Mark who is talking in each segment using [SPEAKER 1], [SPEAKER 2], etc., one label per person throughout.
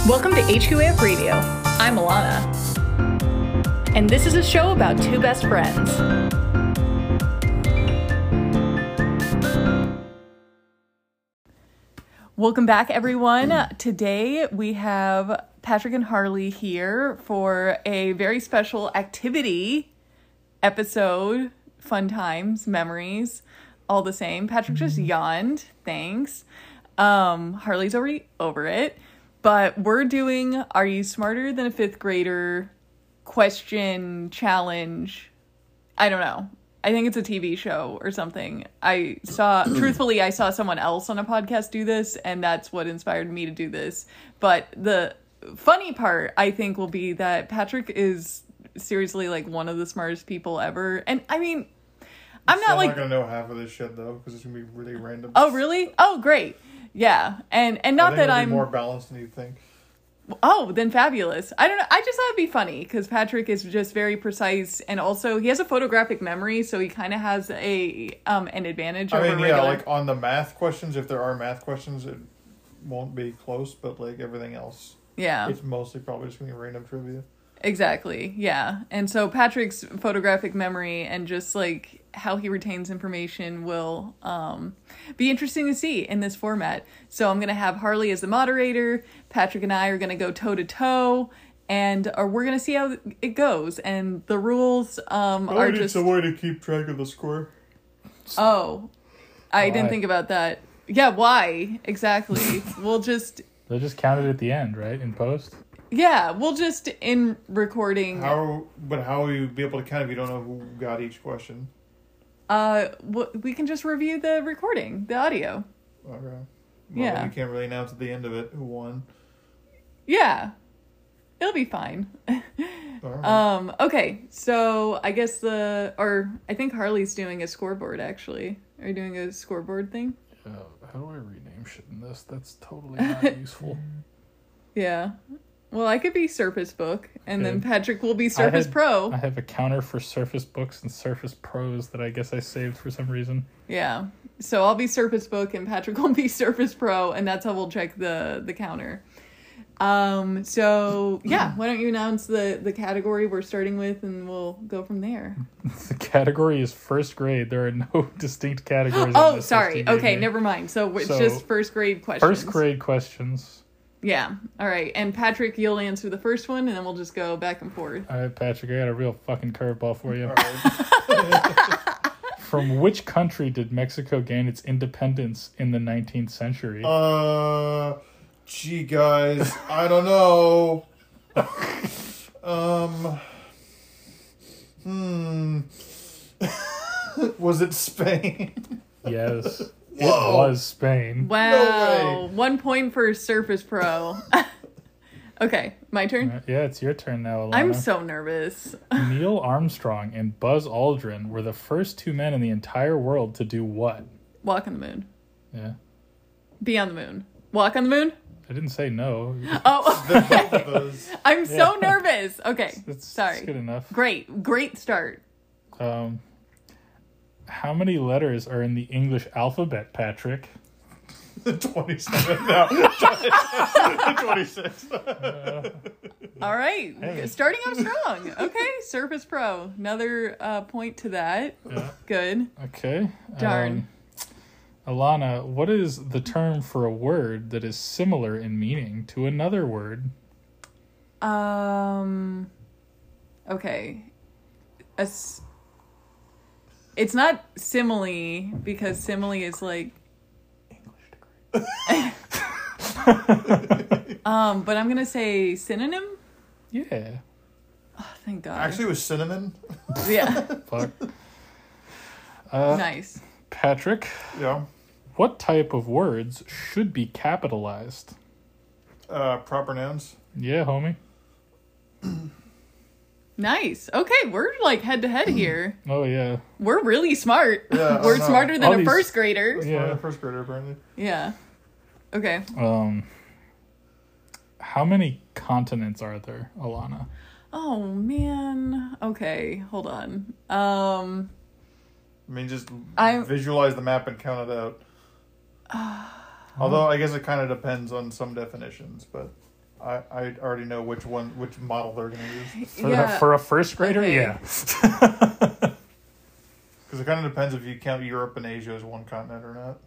[SPEAKER 1] Welcome to HQAF Radio. I'm Alana. And this is a show about two best friends. Welcome back, everyone. Today we have Patrick and Harley here for a very special activity episode. Fun times, memories, all the same. Patrick just yawned. Thanks. Harley's already over it. But we're doing Are You Smarter Than a Fifth Grader question challenge. I don't know. I think it's a TV show or something. Truthfully, I saw someone else on a podcast do this, and that's what inspired me to do this. But the funny part, I think, will be that Patrick is seriously like one of the smartest people ever. And I mean, I'm not
[SPEAKER 2] gonna know half of this shit though, because it's gonna be really random.
[SPEAKER 1] Oh, really? Oh, great. Yeah, and not that I'm
[SPEAKER 2] more balanced than you think.
[SPEAKER 1] Oh, then fabulous. I don't know. I just thought it'd be funny because Patrick is just very precise, and also he has a photographic memory, so he kind of has an advantage over regular.
[SPEAKER 2] Yeah, like on the math questions, if there are math questions, it won't be close, but like everything else,
[SPEAKER 1] yeah,
[SPEAKER 2] it's mostly probably just gonna be random trivia.
[SPEAKER 1] Exactly. Yeah, and so Patrick's photographic memory and just like how he retains information will be interesting to see in this format. So I'm going to have Harley as the moderator. Patrick and I are going to go toe to toe, and we're going to see how it goes. And the rules are just
[SPEAKER 2] a way to keep track of the score.
[SPEAKER 1] Oh, I didn't think about that. Yeah, why exactly? They'll just
[SPEAKER 3] count it at the end, right? In post.
[SPEAKER 1] Yeah, we'll just in recording.
[SPEAKER 2] How will you be able to count if you don't know who got each question?
[SPEAKER 1] We can just review the recording, the audio.
[SPEAKER 2] Okay. Well,
[SPEAKER 1] yeah.
[SPEAKER 2] You can't really announce at the end of it who won.
[SPEAKER 1] Yeah. It'll be fine.
[SPEAKER 2] Right.
[SPEAKER 1] Okay, so I guess I think Harley's doing a scoreboard, actually. Are you doing a scoreboard thing?
[SPEAKER 3] How do I rename shit in this? That's totally not useful.
[SPEAKER 1] Yeah. Well, I could be Surface Book, and then Patrick will be Surface Pro.
[SPEAKER 3] I have a counter for Surface Books and Surface Pros that I guess I saved for some reason.
[SPEAKER 1] Yeah. So I'll be Surface Book, and Patrick will be Surface Pro, and that's how we'll check the counter. So, yeah, why don't you announce the category we're starting with, and we'll go from there.
[SPEAKER 3] The category is first grade. There are no distinct categories.
[SPEAKER 1] Oh, sorry. Okay, never mind. So it's just first grade questions.
[SPEAKER 3] First grade questions.
[SPEAKER 1] Yeah. All right. And Patrick, you'll answer the first one, and then we'll just go back and forth.
[SPEAKER 3] All right, Patrick, I got a real fucking curveball for you.
[SPEAKER 2] All right.
[SPEAKER 3] From which country did Mexico gain its independence in the 19th century?
[SPEAKER 2] Gee, guys, I don't know. Was it Spain?
[SPEAKER 3] Yes.
[SPEAKER 2] Whoa.
[SPEAKER 3] It was Spain.
[SPEAKER 1] Wow.
[SPEAKER 2] No way.
[SPEAKER 1] 1 point for Surface Pro. Okay, my turn?
[SPEAKER 3] Yeah, it's your turn now, Alana.
[SPEAKER 1] I'm so nervous.
[SPEAKER 3] Neil Armstrong and Buzz Aldrin were the first two men in the entire world to do what?
[SPEAKER 1] Walk on the moon.
[SPEAKER 3] Yeah.
[SPEAKER 1] Be on the moon. Walk on the moon?
[SPEAKER 3] I didn't say no.
[SPEAKER 1] Oh, I'm so nervous. Okay, sorry.
[SPEAKER 3] It's good enough.
[SPEAKER 1] Great start.
[SPEAKER 3] How many letters are in the English alphabet, Patrick?
[SPEAKER 2] 27 now. 26.
[SPEAKER 1] All right.
[SPEAKER 3] Hey.
[SPEAKER 1] Starting off strong. Okay, Surface Pro. Another point to that.
[SPEAKER 3] Yeah.
[SPEAKER 1] Good.
[SPEAKER 3] Okay.
[SPEAKER 1] Darn.
[SPEAKER 3] Alana, what is the term for a word that is similar in meaning to another word?
[SPEAKER 1] Okay. It's not simile, because simile is like English degree. But I'm gonna say synonym.
[SPEAKER 3] Yeah.
[SPEAKER 1] Oh, thank God.
[SPEAKER 2] Actually, it was cinnamon.
[SPEAKER 1] Yeah.
[SPEAKER 3] Fuck.
[SPEAKER 1] Nice.
[SPEAKER 3] Patrick.
[SPEAKER 2] Yeah.
[SPEAKER 3] What type of words should be capitalized?
[SPEAKER 2] Proper nouns.
[SPEAKER 3] Yeah, homie.
[SPEAKER 1] Nice. Okay, we're like head to head here.
[SPEAKER 3] Oh, yeah.
[SPEAKER 1] We're really smart.
[SPEAKER 2] Yeah,
[SPEAKER 1] We're smarter than a first grader.
[SPEAKER 3] Yeah.
[SPEAKER 2] First grader, apparently.
[SPEAKER 1] Yeah. Okay.
[SPEAKER 3] How many continents are there, Alana?
[SPEAKER 1] Oh, man. Okay, hold on.
[SPEAKER 2] I mean, just visualize the map and count it out. Although, I guess it kind of depends on some definitions, but... I already know which model they're going to use.
[SPEAKER 3] For a first grader,
[SPEAKER 1] Okay.
[SPEAKER 3] yeah.
[SPEAKER 2] Because it kind of depends if you count Europe and Asia as one continent or not.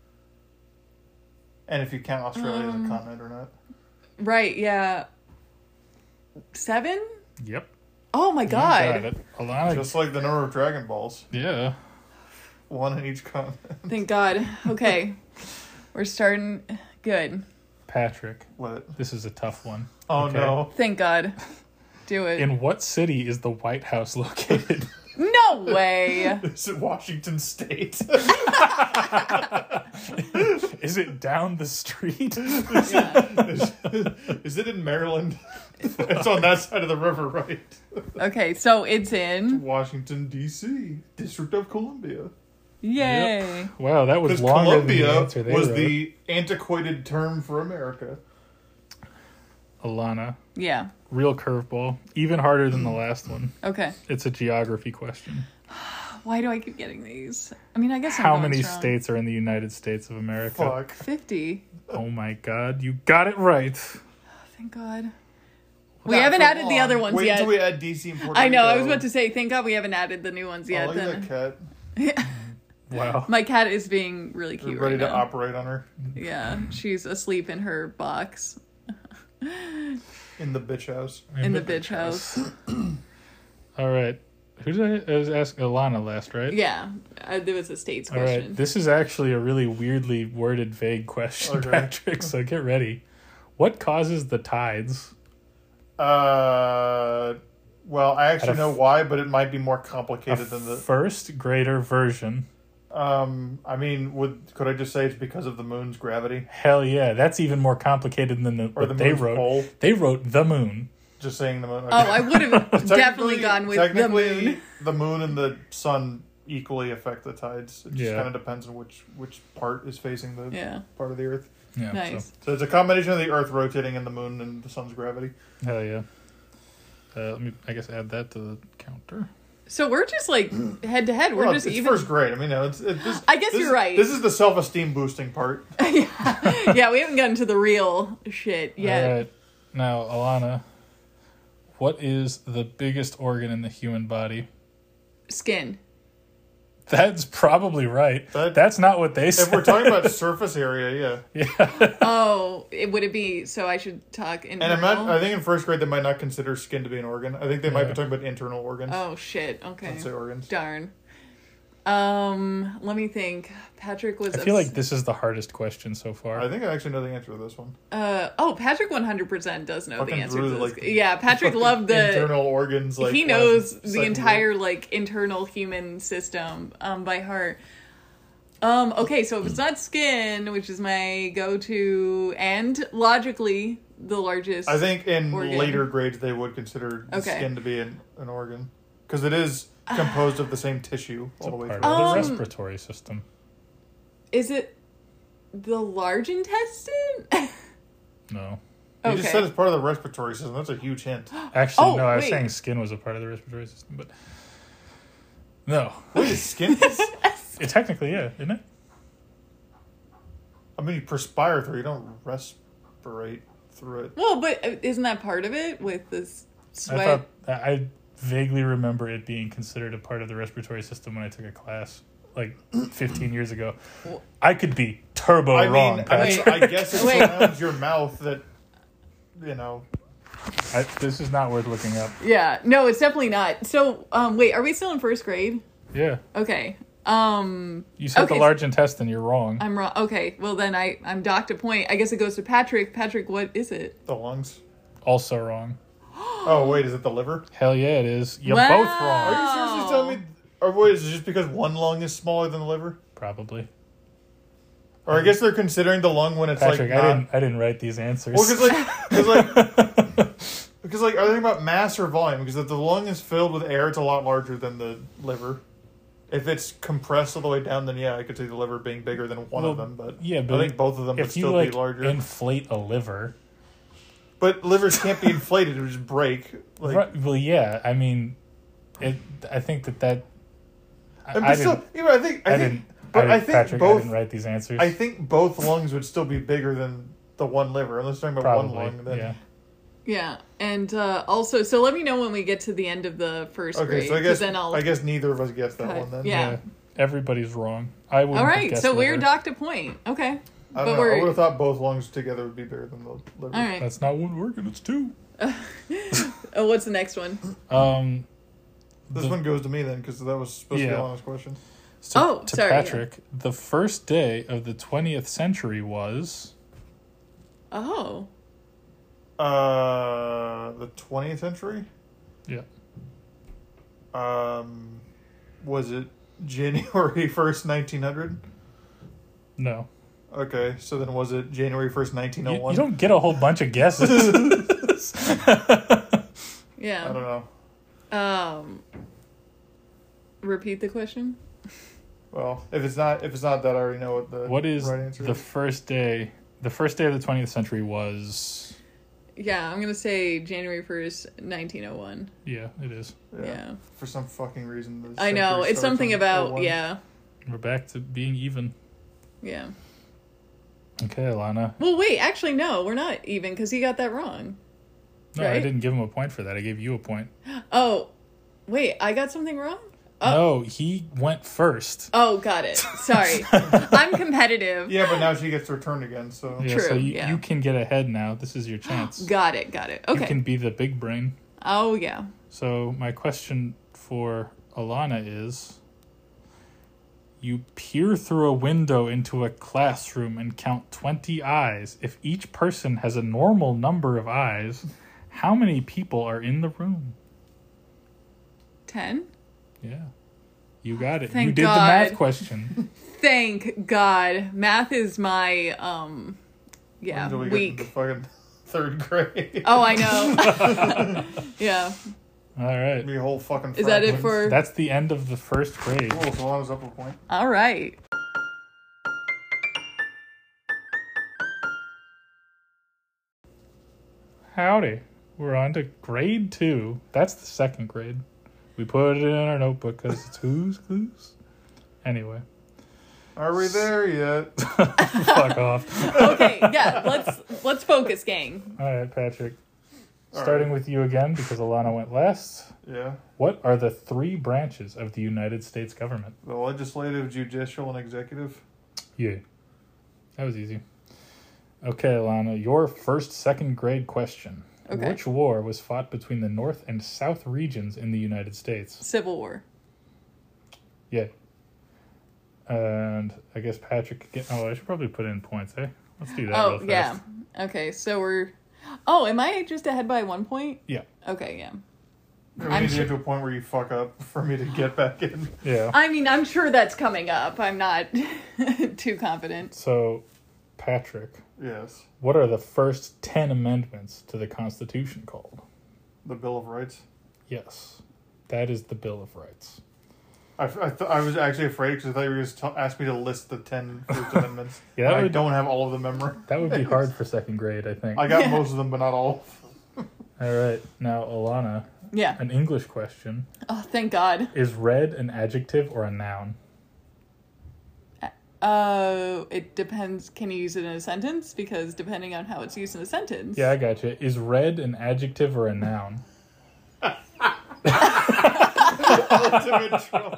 [SPEAKER 2] And if you count Australia as a continent or not.
[SPEAKER 1] Right, yeah. 7?
[SPEAKER 3] Yep.
[SPEAKER 1] Oh my
[SPEAKER 3] You got
[SPEAKER 1] god.
[SPEAKER 3] it. Alana,
[SPEAKER 2] Just like the number of Dragon Balls.
[SPEAKER 3] yeah.
[SPEAKER 2] One in each continent.
[SPEAKER 1] Thank God. Okay. We're starting good.
[SPEAKER 3] Patrick,
[SPEAKER 2] What?
[SPEAKER 3] this is a tough one.
[SPEAKER 2] Oh
[SPEAKER 3] Okay.
[SPEAKER 2] no.
[SPEAKER 1] Thank God. Do it.
[SPEAKER 3] In what city is the White House located?
[SPEAKER 1] No way.
[SPEAKER 2] Is it Washington State?
[SPEAKER 3] Is it down the street?
[SPEAKER 2] Is it in Maryland? It's on that side of the river, right?
[SPEAKER 1] Okay, so it's in.
[SPEAKER 2] Washington, D.C., District of Columbia.
[SPEAKER 1] Yay.
[SPEAKER 3] Wow, that was
[SPEAKER 2] Because
[SPEAKER 3] longer than the
[SPEAKER 2] Columbia
[SPEAKER 3] answer they
[SPEAKER 2] was
[SPEAKER 3] wrote.
[SPEAKER 2] the antiquated term for America.
[SPEAKER 3] Alana,
[SPEAKER 1] Yeah.
[SPEAKER 3] real curveball. Even harder than the last one.
[SPEAKER 1] Okay.
[SPEAKER 3] It's a geography question.
[SPEAKER 1] Why do I keep getting these? I mean, I guess I'm
[SPEAKER 3] How
[SPEAKER 1] going
[SPEAKER 3] many
[SPEAKER 1] strong.
[SPEAKER 3] states are in the United States of America?
[SPEAKER 2] Fuck.
[SPEAKER 1] 50.
[SPEAKER 3] Oh my god, you got it right.
[SPEAKER 1] Thank God. We
[SPEAKER 2] Not
[SPEAKER 1] haven't
[SPEAKER 2] for
[SPEAKER 1] added the
[SPEAKER 2] long.
[SPEAKER 1] other ones
[SPEAKER 2] Wait
[SPEAKER 1] yet.
[SPEAKER 2] until we add D.C. and Puerto
[SPEAKER 1] I know. I was
[SPEAKER 2] Rico.
[SPEAKER 1] about to say, thank God we haven't added the new ones
[SPEAKER 2] Oh,
[SPEAKER 1] yet.
[SPEAKER 2] look at that cat.
[SPEAKER 3] Wow.
[SPEAKER 1] My cat is being really
[SPEAKER 2] We're
[SPEAKER 1] cute
[SPEAKER 2] ready
[SPEAKER 1] right
[SPEAKER 2] to
[SPEAKER 1] now.
[SPEAKER 2] operate on her
[SPEAKER 1] Yeah, she's asleep in her box
[SPEAKER 2] in the bitch house.
[SPEAKER 1] in the bitch house.
[SPEAKER 3] All right. Who did I was asking? Alana last, right?
[SPEAKER 1] Yeah, there was a states
[SPEAKER 3] All
[SPEAKER 1] question.
[SPEAKER 3] right. This is actually a really weirdly worded, vague question,
[SPEAKER 2] Okay.
[SPEAKER 3] Patrick. So get ready. What causes the tides?
[SPEAKER 2] Well, I actually
[SPEAKER 3] At a
[SPEAKER 2] know why, but it might be more complicated
[SPEAKER 3] A
[SPEAKER 2] than the.
[SPEAKER 3] first grader version.
[SPEAKER 2] I mean, could I just say it's because of the moon's gravity
[SPEAKER 3] Hell yeah, that's even more complicated than
[SPEAKER 2] or
[SPEAKER 3] what
[SPEAKER 2] the
[SPEAKER 3] they
[SPEAKER 2] moon's
[SPEAKER 3] wrote.
[SPEAKER 2] pole?
[SPEAKER 3] They wrote the moon.
[SPEAKER 2] Just saying the moon.
[SPEAKER 1] Oh, I would have definitely
[SPEAKER 2] Technically-
[SPEAKER 1] gone with the
[SPEAKER 2] technically,
[SPEAKER 1] moon.
[SPEAKER 2] the moon and the sun equally affect the tides. It just
[SPEAKER 3] Yeah.
[SPEAKER 2] kind of depends on which part is facing the
[SPEAKER 1] Yeah,
[SPEAKER 2] part of the Earth.
[SPEAKER 3] Yeah.
[SPEAKER 1] nice.
[SPEAKER 2] So it's a combination of the Earth rotating and the moon and the sun's gravity.
[SPEAKER 3] So, hell yeah. Let me, I guess, add that to the counter.
[SPEAKER 1] So we're just like head to head. We're
[SPEAKER 2] Well,
[SPEAKER 1] just
[SPEAKER 2] it's
[SPEAKER 1] even.
[SPEAKER 2] first grade. I mean, no, this,
[SPEAKER 1] I guess
[SPEAKER 2] this
[SPEAKER 1] you're
[SPEAKER 2] is-
[SPEAKER 1] right.
[SPEAKER 2] This is the self-esteem boosting part.
[SPEAKER 1] Yeah, we haven't gotten to the real shit yet.
[SPEAKER 3] All right. Now, Alana, what is the biggest organ in the human body?
[SPEAKER 1] Skin.
[SPEAKER 3] That's probably right.
[SPEAKER 2] That-
[SPEAKER 3] That's not what they said.
[SPEAKER 2] If we're talking about surface area, yeah.
[SPEAKER 1] Oh, would it be? So I should talk
[SPEAKER 2] And
[SPEAKER 1] internal.
[SPEAKER 2] I think in first grade they might not consider skin to be an organ. I think they might be
[SPEAKER 3] Yeah.
[SPEAKER 2] talking about internal organs.
[SPEAKER 1] Oh shit. Okay.
[SPEAKER 2] Don't say organs.
[SPEAKER 1] Darn. Let me think. Patrick was.
[SPEAKER 3] I feel like this is the hardest question so far.
[SPEAKER 2] I think I actually know the answer to this one.
[SPEAKER 1] Patrick 100% does know
[SPEAKER 2] Fucking
[SPEAKER 1] the answer
[SPEAKER 2] Drew,
[SPEAKER 1] to this.
[SPEAKER 2] like,
[SPEAKER 1] Yeah, Patrick loved the.
[SPEAKER 2] internal organs. Like
[SPEAKER 1] He knows
[SPEAKER 2] last
[SPEAKER 1] the
[SPEAKER 2] second
[SPEAKER 1] entire
[SPEAKER 2] grade.
[SPEAKER 1] like internal human system by heart. Okay, so if it's not skin, which is my go-to, and logically the largest.
[SPEAKER 2] I think in
[SPEAKER 1] organ.
[SPEAKER 2] later grades they would consider the
[SPEAKER 1] Okay.
[SPEAKER 2] skin to be an organ because it is composed of the same tissue
[SPEAKER 3] It's
[SPEAKER 2] all the
[SPEAKER 3] a
[SPEAKER 2] way
[SPEAKER 3] part
[SPEAKER 2] through.
[SPEAKER 3] of the respiratory system.
[SPEAKER 1] Is it the large intestine?
[SPEAKER 3] No.
[SPEAKER 2] You just
[SPEAKER 1] Okay.
[SPEAKER 2] said it's part of the respiratory system. That's a huge hint.
[SPEAKER 3] Actually,
[SPEAKER 1] Oh,
[SPEAKER 3] no, I was
[SPEAKER 1] wait.
[SPEAKER 3] saying skin was a part of the respiratory system, but no.
[SPEAKER 2] Wait, is skin?
[SPEAKER 3] It technically, yeah, isn't it?
[SPEAKER 2] I mean, you perspire through. You don't respirate through it.
[SPEAKER 1] Well, but isn't that part of it with this
[SPEAKER 3] I
[SPEAKER 1] sweat?
[SPEAKER 3] thought I vaguely remember it being considered a part of the respiratory system when I took a class like 15 years ago. I could be turbo wrong, Patrick.
[SPEAKER 2] I guess it
[SPEAKER 1] Wait.
[SPEAKER 2] surrounds your mouth that, you know.
[SPEAKER 3] This is not worth looking up.
[SPEAKER 1] Yeah, no, it's definitely not. So, wait, are we still in first grade?
[SPEAKER 3] Yeah.
[SPEAKER 1] Okay.
[SPEAKER 3] You said
[SPEAKER 1] Okay,
[SPEAKER 3] the large intestine. You're wrong.
[SPEAKER 1] I'm wrong. Okay, well then I'm docked a point. I guess it goes to Patrick. Patrick, what is it?
[SPEAKER 2] The lungs.
[SPEAKER 3] Also wrong.
[SPEAKER 2] Oh, wait, is it the liver?
[SPEAKER 3] Hell yeah, it is. You're
[SPEAKER 1] Wow.
[SPEAKER 3] both
[SPEAKER 2] Are
[SPEAKER 3] wrong.
[SPEAKER 2] you seriously telling me? Or wait, is it just because one lung is smaller than the liver?
[SPEAKER 3] Probably.
[SPEAKER 2] Or I guess they're considering the lung when it's
[SPEAKER 3] Patrick,
[SPEAKER 2] like not...
[SPEAKER 3] I didn't write these answers.
[SPEAKER 2] Well, because are they thinking about mass or volume? Because if the lung is filled with air, it's a lot larger than the liver. If it's compressed all the way down, then yeah, I could see the liver being bigger than one of
[SPEAKER 3] Well,
[SPEAKER 2] them. But
[SPEAKER 3] yeah,
[SPEAKER 2] I
[SPEAKER 3] but
[SPEAKER 2] think both of them would
[SPEAKER 3] if you
[SPEAKER 2] still
[SPEAKER 3] like
[SPEAKER 2] be larger.
[SPEAKER 3] inflate a liver,
[SPEAKER 2] But livers can't be inflated; it would just break. Like,
[SPEAKER 3] right, well, yeah. I mean, I think that.
[SPEAKER 2] and
[SPEAKER 3] I
[SPEAKER 2] but still,
[SPEAKER 3] didn't.
[SPEAKER 2] even I think,
[SPEAKER 3] I didn't.
[SPEAKER 2] but I think
[SPEAKER 3] Patrick, I
[SPEAKER 2] both.
[SPEAKER 3] didn't write these answers.
[SPEAKER 2] I think both lungs would still be bigger than the one liver. Unless you're talking about
[SPEAKER 3] Probably.
[SPEAKER 2] one lung, then
[SPEAKER 3] Yeah.
[SPEAKER 1] Yeah, and also, so let me know when we get to the end of the first
[SPEAKER 2] okay.
[SPEAKER 1] grade.
[SPEAKER 2] So
[SPEAKER 1] 'cause then I'll.
[SPEAKER 2] I guess neither of us guessed that
[SPEAKER 1] cut.
[SPEAKER 2] one then.
[SPEAKER 1] Yeah.
[SPEAKER 3] Everybody's wrong. I wouldn't
[SPEAKER 1] All
[SPEAKER 3] have
[SPEAKER 1] right,
[SPEAKER 3] guessed
[SPEAKER 1] so we're
[SPEAKER 3] liver.
[SPEAKER 1] docked a point. Okay.
[SPEAKER 2] I don't know. I would have thought both lungs together would be bigger than the liver.
[SPEAKER 1] All right.
[SPEAKER 3] That's not one working. It's two.
[SPEAKER 1] Oh, what's the next one?
[SPEAKER 2] This one goes to me then, because that was supposed to be Alana's question.
[SPEAKER 3] To
[SPEAKER 1] sorry,
[SPEAKER 3] Patrick, the first day of the 20th century was...
[SPEAKER 1] Oh.
[SPEAKER 2] The 20th century?
[SPEAKER 3] Yeah.
[SPEAKER 2] Was it January 1st, 1900?
[SPEAKER 3] No.
[SPEAKER 2] Okay, so then was it January 1st, 1901?
[SPEAKER 3] You don't get a whole bunch of guesses.
[SPEAKER 1] Yeah.
[SPEAKER 2] I don't know.
[SPEAKER 1] Repeat the question.
[SPEAKER 2] Well, if it's not that, I already know what the
[SPEAKER 3] What is
[SPEAKER 2] right answer
[SPEAKER 3] the
[SPEAKER 2] is.
[SPEAKER 3] first day? The first day of the 20th century was...
[SPEAKER 1] Yeah, I'm gonna say January 1st, 1901.
[SPEAKER 3] Yeah, it is.
[SPEAKER 1] Yeah.
[SPEAKER 2] For some fucking reason. The
[SPEAKER 1] I know.
[SPEAKER 2] century
[SPEAKER 1] It's
[SPEAKER 2] starts
[SPEAKER 1] something
[SPEAKER 2] on
[SPEAKER 1] about
[SPEAKER 2] 01.
[SPEAKER 1] yeah.
[SPEAKER 3] We're back to being even.
[SPEAKER 1] Yeah.
[SPEAKER 3] Okay, Alana.
[SPEAKER 1] Well, wait. Actually, no, we're not even because he got that wrong.
[SPEAKER 3] No, I
[SPEAKER 1] Right?
[SPEAKER 3] didn't give him a point for that. I gave you a point.
[SPEAKER 1] Oh, wait. I got something wrong.
[SPEAKER 3] No, he went first.
[SPEAKER 1] Oh, got it. Sorry. I'm competitive.
[SPEAKER 2] Yeah, but now she gets to return again, so...
[SPEAKER 3] Yeah,
[SPEAKER 1] True,
[SPEAKER 3] so you,
[SPEAKER 1] yeah.
[SPEAKER 3] you can get ahead now. This is your chance.
[SPEAKER 1] Got it.
[SPEAKER 3] You
[SPEAKER 1] Okay.
[SPEAKER 3] can be the big brain.
[SPEAKER 1] Oh, yeah.
[SPEAKER 3] So my question for Alana is, you peer through a window into a classroom and count 20 eyes. If each person has a normal number of eyes, how many people are in the room?
[SPEAKER 1] 10?
[SPEAKER 3] Yeah. You got it.
[SPEAKER 1] Thank
[SPEAKER 3] you did
[SPEAKER 1] God.
[SPEAKER 3] the math question.
[SPEAKER 1] Thank God. Math is my,
[SPEAKER 2] Until we get
[SPEAKER 1] weak.
[SPEAKER 2] into fucking third grade.
[SPEAKER 1] Oh, I know. Yeah.
[SPEAKER 3] All right.
[SPEAKER 2] Be a whole fucking
[SPEAKER 1] Is that it
[SPEAKER 2] Franklin.
[SPEAKER 1] for...
[SPEAKER 3] That's the end of the first grade.
[SPEAKER 2] Cool, so I was up a point.
[SPEAKER 1] All right.
[SPEAKER 3] Howdy. We're on to grade 2. That's the second grade. We put it in our notebook because it's who's clues. Anyway.
[SPEAKER 2] Are we there yet?
[SPEAKER 3] Fuck off.
[SPEAKER 1] Okay, yeah, let's focus, gang.
[SPEAKER 3] All right, Patrick.
[SPEAKER 2] All
[SPEAKER 3] Starting
[SPEAKER 2] right.
[SPEAKER 3] with you again because Alana went last.
[SPEAKER 2] Yeah.
[SPEAKER 3] What are the 3 branches of the United States government?
[SPEAKER 2] The legislative, judicial, and executive.
[SPEAKER 3] Yeah. That was easy. Okay, Alana, your second grade question.
[SPEAKER 1] Okay.
[SPEAKER 3] Which war was fought between the North and South regions in the United States?
[SPEAKER 1] Civil War.
[SPEAKER 3] Yeah. And I guess Patrick could get... Oh, I should probably put in points, eh? Let's do that real
[SPEAKER 1] Oh,
[SPEAKER 3] fast.
[SPEAKER 1] yeah. Okay, so we're... Oh, am I just ahead by 1 point?
[SPEAKER 3] Yeah.
[SPEAKER 1] Okay, yeah.
[SPEAKER 2] We
[SPEAKER 1] I'm
[SPEAKER 2] need to
[SPEAKER 1] sure-
[SPEAKER 2] get to a point where you fuck up for me to get back in.
[SPEAKER 3] Yeah.
[SPEAKER 1] I mean, I'm sure that's coming up. I'm not too confident.
[SPEAKER 3] So, Patrick,
[SPEAKER 2] Yes.
[SPEAKER 3] what are the first 10 amendments to the Constitution called?
[SPEAKER 2] The Bill of Rights.
[SPEAKER 3] Yes. That is the Bill of Rights.
[SPEAKER 2] I was actually afraid because I thought you were going to ask me to list the 10 First Amendments.
[SPEAKER 3] Yeah, that
[SPEAKER 2] I
[SPEAKER 3] would-
[SPEAKER 2] don't have all of them memorized.
[SPEAKER 3] That would be hard for second grade, I think.
[SPEAKER 2] I got most of them, but not all.
[SPEAKER 3] All right. Now, Alana,
[SPEAKER 1] Yeah.
[SPEAKER 3] an English question.
[SPEAKER 1] Oh, thank God.
[SPEAKER 3] Is red an adjective or a noun?
[SPEAKER 1] It depends. Can you use it in a sentence? Because depending on how it's used in a sentence.
[SPEAKER 3] Yeah, I got you. Is red an adjective or a noun?
[SPEAKER 2] Ultimate troll.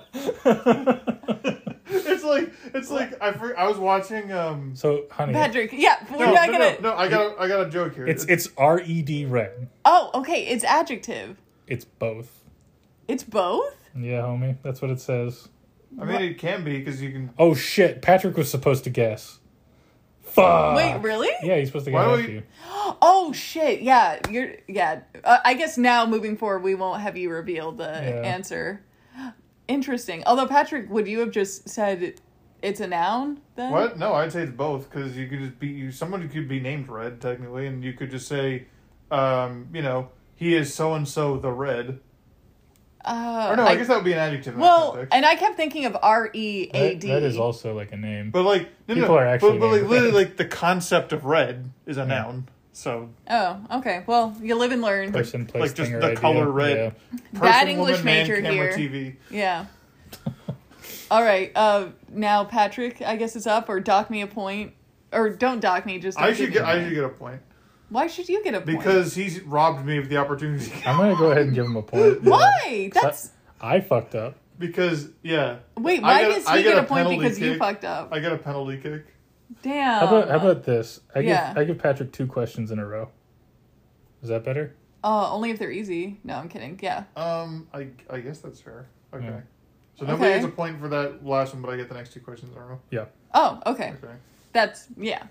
[SPEAKER 2] It's like I was watching.
[SPEAKER 3] So, honey,
[SPEAKER 1] Patrick, yeah, we're not gonna.
[SPEAKER 2] No, I got a joke here.
[SPEAKER 3] it's R-E-D red.
[SPEAKER 1] Oh, okay. It's adjective.
[SPEAKER 3] It's both.
[SPEAKER 1] It's both.
[SPEAKER 3] Yeah, homie. That's what it says.
[SPEAKER 2] I mean, it can be because you can.
[SPEAKER 3] Oh, shit. Patrick was supposed to guess. Fuck.
[SPEAKER 1] Wait, really?
[SPEAKER 3] Yeah, he's supposed to
[SPEAKER 2] Why
[SPEAKER 3] guess
[SPEAKER 2] don't
[SPEAKER 3] after
[SPEAKER 2] we-
[SPEAKER 3] you.
[SPEAKER 1] Oh shit! Yeah, I guess now moving forward, we won't have you reveal the answer. Interesting. Although Patrick, would you have just said it's a noun then?
[SPEAKER 2] What? No, I'd say it's both because you could just be somebody could be named Red technically, and you could just say, he is so and so the Red. Or no, I guess that would be an adjective. In that
[SPEAKER 1] Well,
[SPEAKER 2] context.
[SPEAKER 1] and I kept thinking of READ.
[SPEAKER 3] That is also like a name.
[SPEAKER 2] But like
[SPEAKER 3] People are actually
[SPEAKER 2] but like
[SPEAKER 3] named
[SPEAKER 2] literally
[SPEAKER 3] Red.
[SPEAKER 2] like the concept of red is a noun. So
[SPEAKER 1] Oh, okay. Well, you live and learn.
[SPEAKER 3] Person, place,
[SPEAKER 2] like just
[SPEAKER 3] thing, or
[SPEAKER 2] the
[SPEAKER 3] idea.
[SPEAKER 2] color red.
[SPEAKER 3] Yeah.
[SPEAKER 2] Person,
[SPEAKER 1] Bad English
[SPEAKER 2] woman, man,
[SPEAKER 1] major
[SPEAKER 2] camera,
[SPEAKER 1] here.
[SPEAKER 2] TV.
[SPEAKER 1] Yeah. All right. Now Patrick, I guess it's up, or dock me a point. Or don't dock me, just don't
[SPEAKER 2] I should get a point.
[SPEAKER 1] Why should you get a point?
[SPEAKER 2] Because he's robbed me of the opportunity.
[SPEAKER 3] I'm going to go ahead and give him a point.
[SPEAKER 1] Why? That's...
[SPEAKER 3] I fucked up.
[SPEAKER 2] Because, yeah.
[SPEAKER 1] Wait, why does he get a point because you fucked up?
[SPEAKER 2] I get a penalty kick.
[SPEAKER 1] Damn.
[SPEAKER 3] How about this? I give Patrick 2 questions in a row. Is that better?
[SPEAKER 1] Only if they're easy. No, I'm kidding. Yeah.
[SPEAKER 2] I guess that's fair. Okay.
[SPEAKER 3] Yeah.
[SPEAKER 2] So nobody gets a point for that last one, but I get the next 2 questions in a row.
[SPEAKER 3] Yeah.
[SPEAKER 1] Oh, okay. That's, yeah.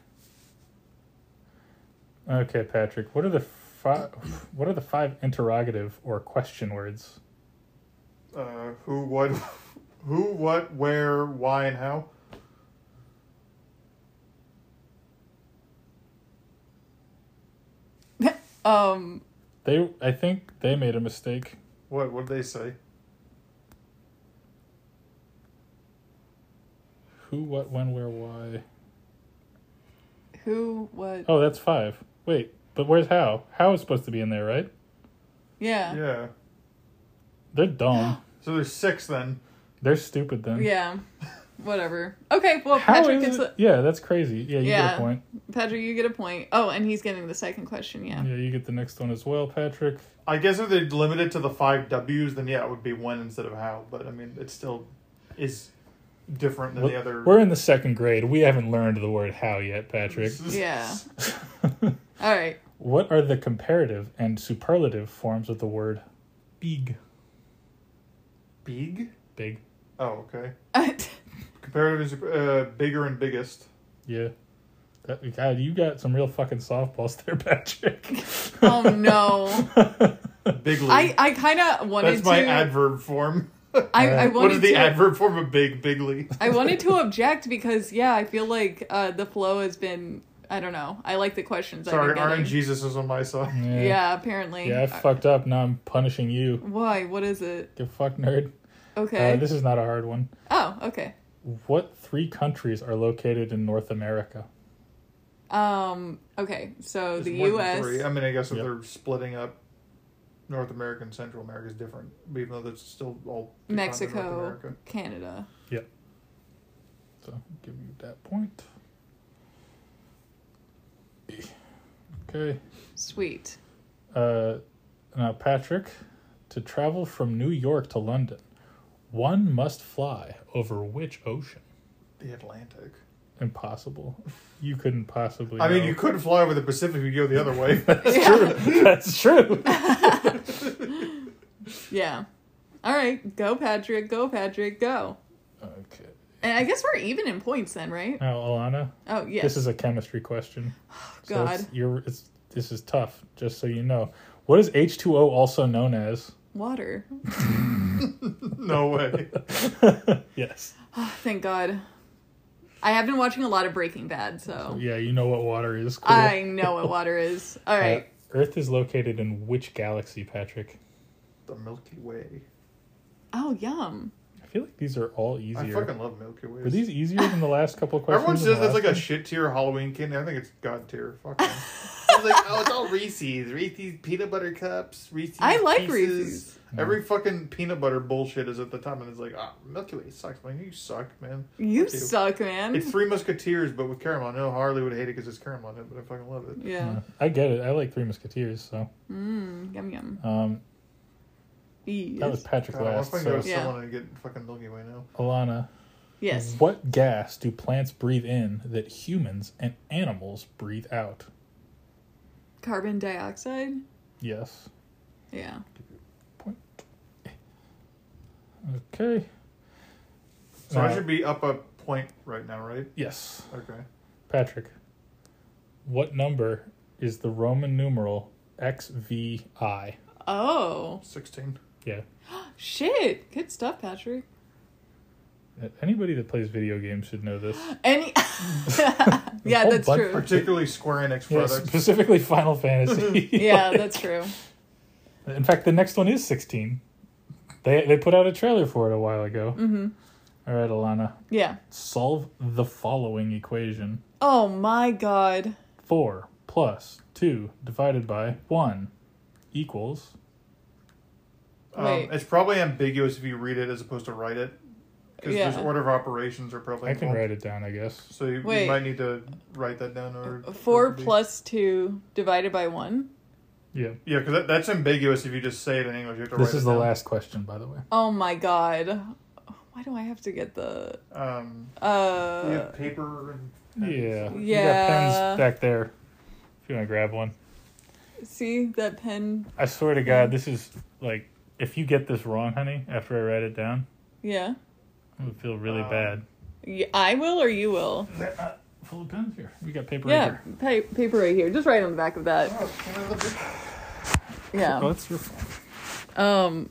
[SPEAKER 3] Okay, Patrick. What are the 5 interrogative or question words?
[SPEAKER 2] Who, what, where, why, and how?
[SPEAKER 3] I think they made a mistake.
[SPEAKER 2] What did they say?
[SPEAKER 3] Who, what, when, where, why?
[SPEAKER 1] Who, what?
[SPEAKER 3] Oh, that's 5. Wait, but where's how? How is supposed to be in there, right?
[SPEAKER 1] Yeah.
[SPEAKER 2] Yeah.
[SPEAKER 3] They're dumb.
[SPEAKER 2] So there's 6 then.
[SPEAKER 3] They're stupid then.
[SPEAKER 1] Yeah. Whatever. Okay, well, Patrick gets a...
[SPEAKER 3] Yeah, that's crazy. Yeah, you get a point.
[SPEAKER 1] Patrick, you get a point. Oh, and he's getting the second question, yeah.
[SPEAKER 3] Yeah, you get the next one as well, Patrick.
[SPEAKER 2] I guess if they limit it to the 5 W's, then yeah, it would be when instead of how. But, I mean, it still is different than the other...
[SPEAKER 3] We're in the 2nd grade. We haven't learned the word how yet, Patrick.
[SPEAKER 1] Yeah. All right.
[SPEAKER 3] What are the comparative and superlative forms of the word big?
[SPEAKER 2] Big?
[SPEAKER 3] Big.
[SPEAKER 2] Oh, okay. Comparative is bigger and biggest.
[SPEAKER 3] Yeah. God, you got some real fucking softballs there, Patrick.
[SPEAKER 1] Oh, no.
[SPEAKER 2] Bigly.
[SPEAKER 1] I kind of wanted to...
[SPEAKER 2] That's my adverb form.
[SPEAKER 1] I wanted
[SPEAKER 2] what is the adverb form of bigly?
[SPEAKER 1] I wanted to object because, yeah, I feel like the flow has been... I don't know. I like the questions.
[SPEAKER 2] Sorry, Aaron Jesus is on my side.
[SPEAKER 1] Yeah, apparently.
[SPEAKER 3] Yeah, I fucked up. Now I'm punishing you.
[SPEAKER 1] Why? What is it?
[SPEAKER 3] You fuck nerd.
[SPEAKER 1] Okay.
[SPEAKER 3] This is not a hard one.
[SPEAKER 1] Oh, okay.
[SPEAKER 3] What 3 countries are located in North America?
[SPEAKER 1] Okay, so
[SPEAKER 2] There's
[SPEAKER 1] the
[SPEAKER 2] more than
[SPEAKER 1] U.S.
[SPEAKER 2] 3. I mean, I guess if they're splitting up, North America and Central America is different, even though that's still all
[SPEAKER 1] Mexico, Canada.
[SPEAKER 3] Yep. So, give you that point. Okay.
[SPEAKER 1] Sweet.
[SPEAKER 3] Now, Patrick, to travel from New York to London, one must fly over which ocean?
[SPEAKER 2] The Atlantic.
[SPEAKER 3] Impossible. You couldn't possibly.
[SPEAKER 2] I mean, you could fly over the Pacific if you go the other way.
[SPEAKER 3] That's true.
[SPEAKER 1] Yeah. All right. Go, Patrick. Go, Patrick. Go.
[SPEAKER 3] Okay.
[SPEAKER 1] And I guess we're even in points then, right?
[SPEAKER 3] Now, Alana.
[SPEAKER 1] Oh, yes.
[SPEAKER 3] This is a chemistry question.
[SPEAKER 1] Oh, God.
[SPEAKER 3] So this is tough, just so you know. What is H2O also known as?
[SPEAKER 1] Water.
[SPEAKER 2] No way.
[SPEAKER 3] Yes.
[SPEAKER 1] Oh, thank God. I have been watching a lot of Breaking Bad, so...
[SPEAKER 3] Yeah, you know what water is. Cool.
[SPEAKER 1] I know what water is. All right.
[SPEAKER 3] Earth is located in which galaxy, Patrick?
[SPEAKER 2] The Milky Way.
[SPEAKER 1] Oh, yum.
[SPEAKER 3] I feel like these are all easier.
[SPEAKER 2] I fucking love Milky Way.
[SPEAKER 3] Were these easier than the last couple of questions?
[SPEAKER 2] Everyone says that's like a shit tier Halloween candy. I think it's God tier. Fuck them. I was like, oh, it's all Reese's. Reese's peanut butter cups. Reese's
[SPEAKER 1] I like
[SPEAKER 2] Pieces.
[SPEAKER 1] Reese's.
[SPEAKER 2] Every fucking peanut butter bullshit is at the top, and it's like, Milky Way sucks. Man, you suck, man.
[SPEAKER 1] You suck, man.
[SPEAKER 2] It's Three Musketeers, but with caramel. I know Harley would hate it because it's caramel in it, but I fucking love it.
[SPEAKER 1] Yeah.
[SPEAKER 3] I get it. I like Three Musketeers, so.
[SPEAKER 1] Yum, yum.
[SPEAKER 3] That was Patrick last.
[SPEAKER 2] I still want to get fucking Milky Way now.
[SPEAKER 3] Alana.
[SPEAKER 1] Yes.
[SPEAKER 3] What gas do plants breathe in that humans and animals breathe out?
[SPEAKER 1] Carbon dioxide?
[SPEAKER 3] Yes.
[SPEAKER 1] Yeah.
[SPEAKER 3] Point. Okay.
[SPEAKER 2] So I should be up a point right now, right?
[SPEAKER 3] Yes.
[SPEAKER 2] Okay.
[SPEAKER 3] Patrick, what number is the Roman numeral XVI?
[SPEAKER 1] Oh.
[SPEAKER 2] 16.
[SPEAKER 3] Yeah.
[SPEAKER 1] Shit. Good stuff, Patrick.
[SPEAKER 3] Anybody that plays video games should know this.
[SPEAKER 1] Yeah, that's true.
[SPEAKER 2] Particularly Square Enix products.
[SPEAKER 3] Yeah, specifically Final Fantasy.
[SPEAKER 1] Yeah, that's true.
[SPEAKER 3] In fact, the next one is 16. They put out a trailer for it a while ago. Mm-hmm. All right, Alana.
[SPEAKER 1] Yeah.
[SPEAKER 3] Solve the following equation.
[SPEAKER 1] Oh, my God.
[SPEAKER 3] 4 plus 2 divided by 1 equals...
[SPEAKER 1] Wait.
[SPEAKER 2] It's probably ambiguous if you read it as opposed to write it. Because there's order of operations are probably
[SPEAKER 3] I can write it down, I guess.
[SPEAKER 2] So you might need to write that down. Or
[SPEAKER 1] 4 plus 2 divided by 1?
[SPEAKER 3] Yeah.
[SPEAKER 2] Yeah, because that's ambiguous if you just say it in English. You have to
[SPEAKER 3] this
[SPEAKER 2] write
[SPEAKER 3] is
[SPEAKER 2] it
[SPEAKER 3] the
[SPEAKER 2] down.
[SPEAKER 3] last question, by the way.
[SPEAKER 1] Oh my god. Why do I have to get the...
[SPEAKER 2] You have paper and pens.
[SPEAKER 3] Yeah.
[SPEAKER 1] Yeah.
[SPEAKER 3] You got pens back there if you want to grab one.
[SPEAKER 1] See that pen?
[SPEAKER 3] I swear to God, this is like, if you get this wrong, honey, after I write it down,
[SPEAKER 1] Yeah.
[SPEAKER 3] I would feel really bad.
[SPEAKER 1] I will or you will?
[SPEAKER 3] Full of pens here. We got paper
[SPEAKER 1] Yeah,
[SPEAKER 3] right here.
[SPEAKER 1] paper right here. Just write on the back of that.
[SPEAKER 2] Oh, can I look at-
[SPEAKER 1] Yeah.
[SPEAKER 3] Oh, it's your phone.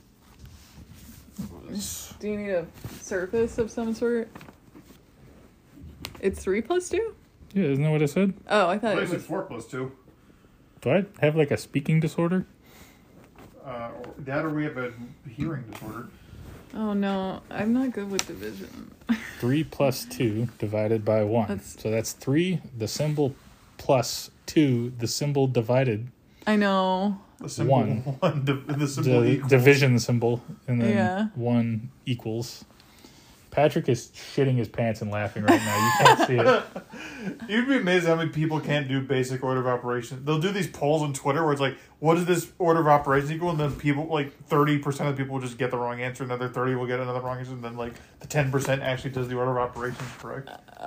[SPEAKER 1] Do you need a surface of some sort? It's 3 plus 2?
[SPEAKER 3] Yeah, isn't that what I said?
[SPEAKER 1] Oh, I thought
[SPEAKER 2] I
[SPEAKER 1] it
[SPEAKER 2] said
[SPEAKER 1] was...
[SPEAKER 2] 4 plus 2.
[SPEAKER 3] Do I have like a speaking disorder?
[SPEAKER 2] Or that or we have a hearing disorder.
[SPEAKER 1] Oh no, I'm not good with division.
[SPEAKER 3] 3 plus 2 divided by 1. So that's 3, the symbol, plus 2, the symbol divided.
[SPEAKER 1] I know.
[SPEAKER 2] The symbol 1. The symbol
[SPEAKER 3] The
[SPEAKER 2] equals.
[SPEAKER 3] division symbol, and then
[SPEAKER 1] Yeah.
[SPEAKER 3] 1 equals. Patrick is shitting his pants and laughing right now. You can't see it.
[SPEAKER 2] You'd be amazed how many people can't do basic order of operations. They'll do these polls on Twitter where it's like, what is this order of operations equal? And then people, like 30% of the people will just get the wrong answer. Another 30 will get another wrong answer. And then like the 10% actually does the order of operations correct.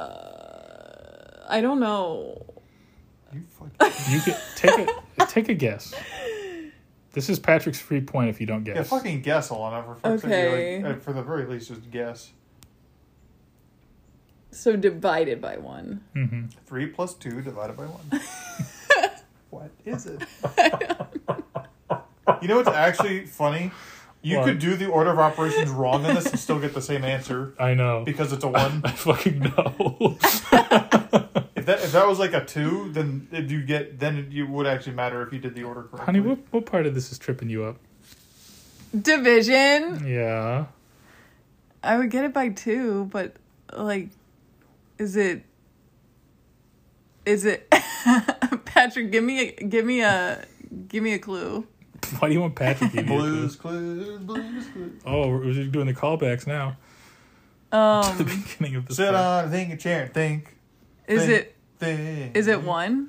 [SPEAKER 1] I don't know.
[SPEAKER 2] You fucking...
[SPEAKER 3] You can take a guess. This is Patrick's free point if you don't guess.
[SPEAKER 2] Yeah, fucking guess, Alana. For fuck's
[SPEAKER 1] Okay.
[SPEAKER 2] sake. Like, for the very least, just guess.
[SPEAKER 1] So divided by 1.
[SPEAKER 3] Mm-hmm.
[SPEAKER 2] 3 plus 2 divided by 1. What is it? You know what's actually funny? You
[SPEAKER 3] What?
[SPEAKER 2] could do the order of operations wrong on this and still get the same answer
[SPEAKER 3] I know.
[SPEAKER 2] because it's a 1.
[SPEAKER 3] I fucking know.
[SPEAKER 2] If that was like a 2, then it would actually matter if you did the order correctly.
[SPEAKER 3] Honey, what part of this is tripping you up?
[SPEAKER 1] Division?
[SPEAKER 3] Yeah.
[SPEAKER 1] I would get it by 2, but like, is it Patrick, give me a clue.
[SPEAKER 3] Why do you want Patrick to give you a clue?
[SPEAKER 2] Blues Clues.
[SPEAKER 3] Oh, we're doing the callbacks now. To the beginning of the
[SPEAKER 2] Sit on, think, a chair, think.
[SPEAKER 1] Is
[SPEAKER 2] Think.
[SPEAKER 1] it 1?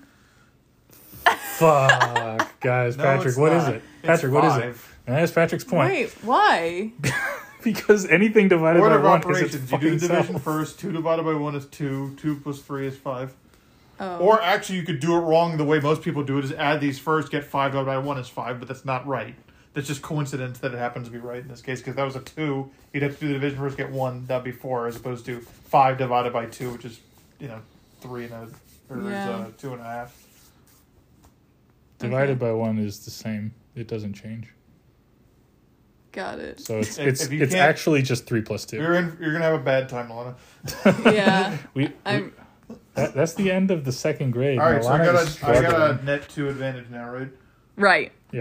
[SPEAKER 3] Fuck, guys.
[SPEAKER 2] No,
[SPEAKER 3] Patrick,
[SPEAKER 2] it's
[SPEAKER 3] what is
[SPEAKER 2] not.
[SPEAKER 3] it?
[SPEAKER 2] It's
[SPEAKER 3] Patrick, what is it?
[SPEAKER 2] 5.
[SPEAKER 3] And that's Patrick's point.
[SPEAKER 1] Wait, why?
[SPEAKER 3] Because anything divided
[SPEAKER 2] Order
[SPEAKER 3] by
[SPEAKER 2] of
[SPEAKER 3] 1 is its
[SPEAKER 2] operations. You do
[SPEAKER 3] fucking
[SPEAKER 2] the division
[SPEAKER 3] self.
[SPEAKER 2] first. 2 divided by 1 is 2. 2 plus 3 is 5.
[SPEAKER 1] Oh.
[SPEAKER 2] Or actually, you could do it wrong the way most people do it, is add these first, get 5 divided by 1 is 5, but that's not right. That's just coincidence that it happens to be right in this case, because if that was a 2, you'd have to do the division first, get 1, that'd be 4, as opposed to 5 divided by 2, which is, 3 and a, or
[SPEAKER 1] Yeah.
[SPEAKER 2] is 2.5.
[SPEAKER 3] Divided by 1 is the same. It doesn't change.
[SPEAKER 1] Got it.
[SPEAKER 3] So it's
[SPEAKER 2] If you
[SPEAKER 3] it's
[SPEAKER 2] can't-
[SPEAKER 3] actually just 3 plus 2.
[SPEAKER 2] You're gonna have a bad time, Alana.
[SPEAKER 1] Yeah.
[SPEAKER 3] That's the end of the second grade.
[SPEAKER 2] All right, so I
[SPEAKER 3] Milana is
[SPEAKER 2] got
[SPEAKER 3] struggling.
[SPEAKER 2] a net 2 advantage now, right?
[SPEAKER 1] Right.
[SPEAKER 3] Yeah.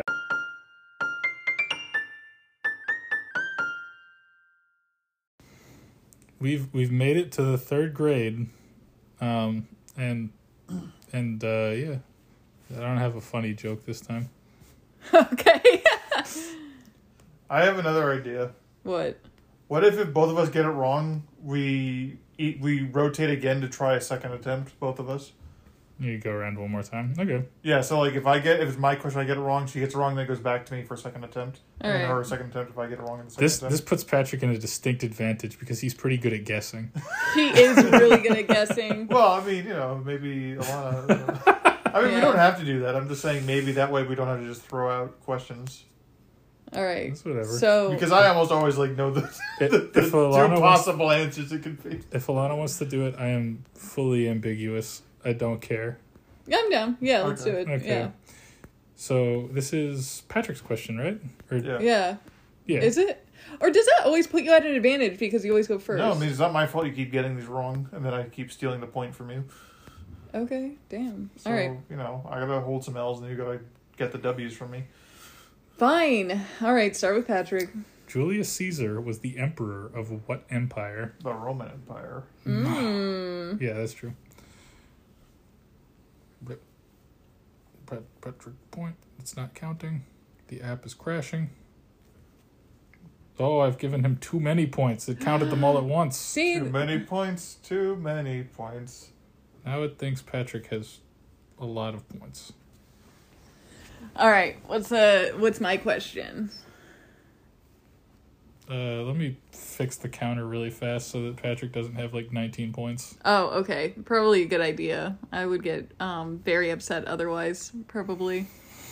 [SPEAKER 3] We've made it to the third grade, and yeah, I don't have a funny joke this time.
[SPEAKER 1] Okay.
[SPEAKER 2] I have another idea.
[SPEAKER 1] What?
[SPEAKER 2] What if both of us get it wrong, we rotate again to try a second attempt, both of us?
[SPEAKER 3] You go around one more time. Okay.
[SPEAKER 2] Yeah, so like if it's my question, I get it wrong, she gets it wrong, then it goes back to me for a second attempt.
[SPEAKER 1] All
[SPEAKER 2] And then
[SPEAKER 1] right.
[SPEAKER 2] her second attempt if I get it wrong in the second
[SPEAKER 3] This
[SPEAKER 2] attempt.
[SPEAKER 3] puts Patrick in a distinct advantage because he's pretty good at guessing.
[SPEAKER 1] He is really good at guessing.
[SPEAKER 2] Well, I mean, maybe Alana... I mean, we
[SPEAKER 1] Yeah.
[SPEAKER 2] don't have to do that. I'm just saying maybe that way we don't have to just throw out questions.
[SPEAKER 1] All right.
[SPEAKER 3] That's whatever.
[SPEAKER 1] So
[SPEAKER 2] Because I almost always know the
[SPEAKER 3] If
[SPEAKER 2] two
[SPEAKER 3] Alana
[SPEAKER 2] possible answers it could be.
[SPEAKER 3] If Alana wants to do it, I am fully ambiguous. I don't care.
[SPEAKER 1] I'm down. Yeah, let's
[SPEAKER 2] Okay.
[SPEAKER 1] do it.
[SPEAKER 3] Okay.
[SPEAKER 1] Yeah.
[SPEAKER 3] So this is Patrick's question, right? Or,
[SPEAKER 2] Yeah.
[SPEAKER 1] Yeah.
[SPEAKER 3] yeah.
[SPEAKER 1] Is it? Or does that always put you at an advantage because you always go first?
[SPEAKER 2] No, I mean, it's not my fault you keep getting these wrong, and then I keep stealing the point from you.
[SPEAKER 1] Okay, damn.
[SPEAKER 2] So,
[SPEAKER 1] All right.
[SPEAKER 2] I gotta hold some L's, and you gotta get the W's from me.
[SPEAKER 1] Fine. All right, start with Patrick.
[SPEAKER 3] Julius Caesar was the emperor of what empire?
[SPEAKER 2] The Roman Empire.
[SPEAKER 3] Yeah, that's true. Patrick point. It's not counting. The app is crashing. Oh, I've given him too many points. It counted them all at once.
[SPEAKER 1] See,
[SPEAKER 2] Too many points. Too many points.
[SPEAKER 3] Now it thinks Patrick has a lot of points.
[SPEAKER 1] all right. What's my question?
[SPEAKER 3] Let me fix the counter really fast so that Patrick doesn't have like 19 points.
[SPEAKER 1] Oh, okay. Probably a good idea. I would get very upset otherwise, probably.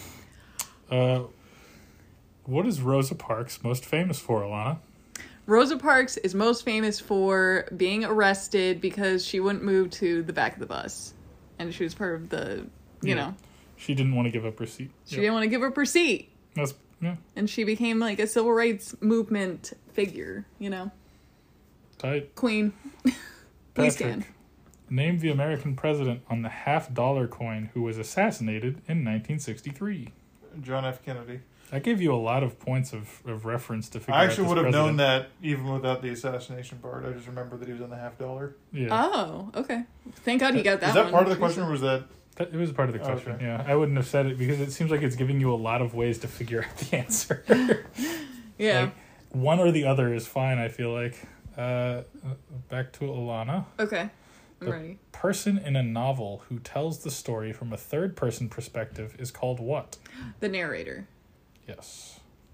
[SPEAKER 3] What is Rosa Parks most famous for, Alana?
[SPEAKER 1] Rosa Parks is most famous for being arrested because she wouldn't move to the back of the bus. And she was part of the, you know.
[SPEAKER 3] She didn't want to give up her seat.
[SPEAKER 1] She didn't want to give up her seat.
[SPEAKER 3] That's, yeah.
[SPEAKER 1] And she became like a civil rights movement figure, you know.
[SPEAKER 3] Tight.
[SPEAKER 1] Queen. We
[SPEAKER 3] Patrick,
[SPEAKER 1] stand.
[SPEAKER 3] name the American president on the $50 coin who was assassinated in 1963.
[SPEAKER 2] John F. Kennedy.
[SPEAKER 3] I gave you a lot of points of reference to figure out
[SPEAKER 2] I actually
[SPEAKER 3] this
[SPEAKER 2] would have known
[SPEAKER 3] president.
[SPEAKER 2] that even without the assassination part. I just remember that he was on the $50.
[SPEAKER 3] Yeah.
[SPEAKER 1] Oh, okay. Thank God he got that
[SPEAKER 2] Is that
[SPEAKER 1] one.
[SPEAKER 2] part of the question, or was that...
[SPEAKER 3] It was part of the question,
[SPEAKER 2] Okay.
[SPEAKER 3] yeah. I wouldn't have said it because it seems like it's giving you a lot of ways to figure out the answer.
[SPEAKER 1] Yeah.
[SPEAKER 3] Like, one or the other is fine, I feel like. Back to Alana.
[SPEAKER 1] Okay. I'm
[SPEAKER 3] The
[SPEAKER 1] ready.
[SPEAKER 3] person in a novel who tells the story from a third-person perspective is called what?
[SPEAKER 1] The narrator.
[SPEAKER 3] Yes.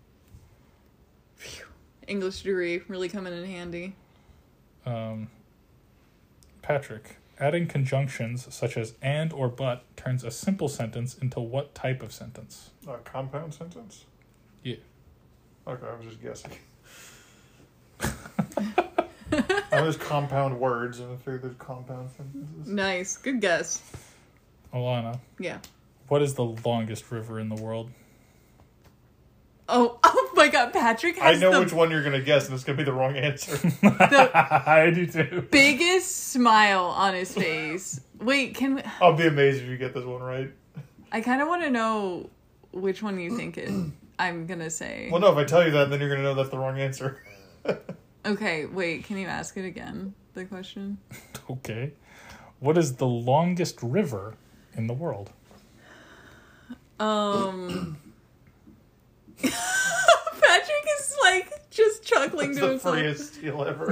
[SPEAKER 1] English degree really coming in handy.
[SPEAKER 3] Patrick, adding conjunctions such as and or but turns a simple sentence into what type of sentence?
[SPEAKER 2] A compound sentence?
[SPEAKER 3] Yeah.
[SPEAKER 2] Okay, I was just guessing. I was compound words, and I figured there's compound sentences.
[SPEAKER 1] Nice. Good guess.
[SPEAKER 3] Alana,
[SPEAKER 1] Yeah.
[SPEAKER 3] what is the longest river in the world?
[SPEAKER 1] Oh my God, Patrick
[SPEAKER 2] I
[SPEAKER 1] has
[SPEAKER 2] know
[SPEAKER 1] the
[SPEAKER 2] which one you're going to guess, and it's going to be the wrong answer.
[SPEAKER 3] I do too.
[SPEAKER 1] biggest smile on his face. Wait, can we...
[SPEAKER 2] I'll be amazed if you get this one right.
[SPEAKER 1] I kind of want to know which one you think I'm going to say.
[SPEAKER 2] Well, no, if I tell you that, then you're going to know that's the wrong answer.
[SPEAKER 1] Okay, wait, can you ask it again, the question?
[SPEAKER 3] Okay. What is the longest river in the world?
[SPEAKER 1] Patrick is like just chuckling
[SPEAKER 2] It's
[SPEAKER 1] to
[SPEAKER 2] the
[SPEAKER 1] himself.
[SPEAKER 2] freest steal ever.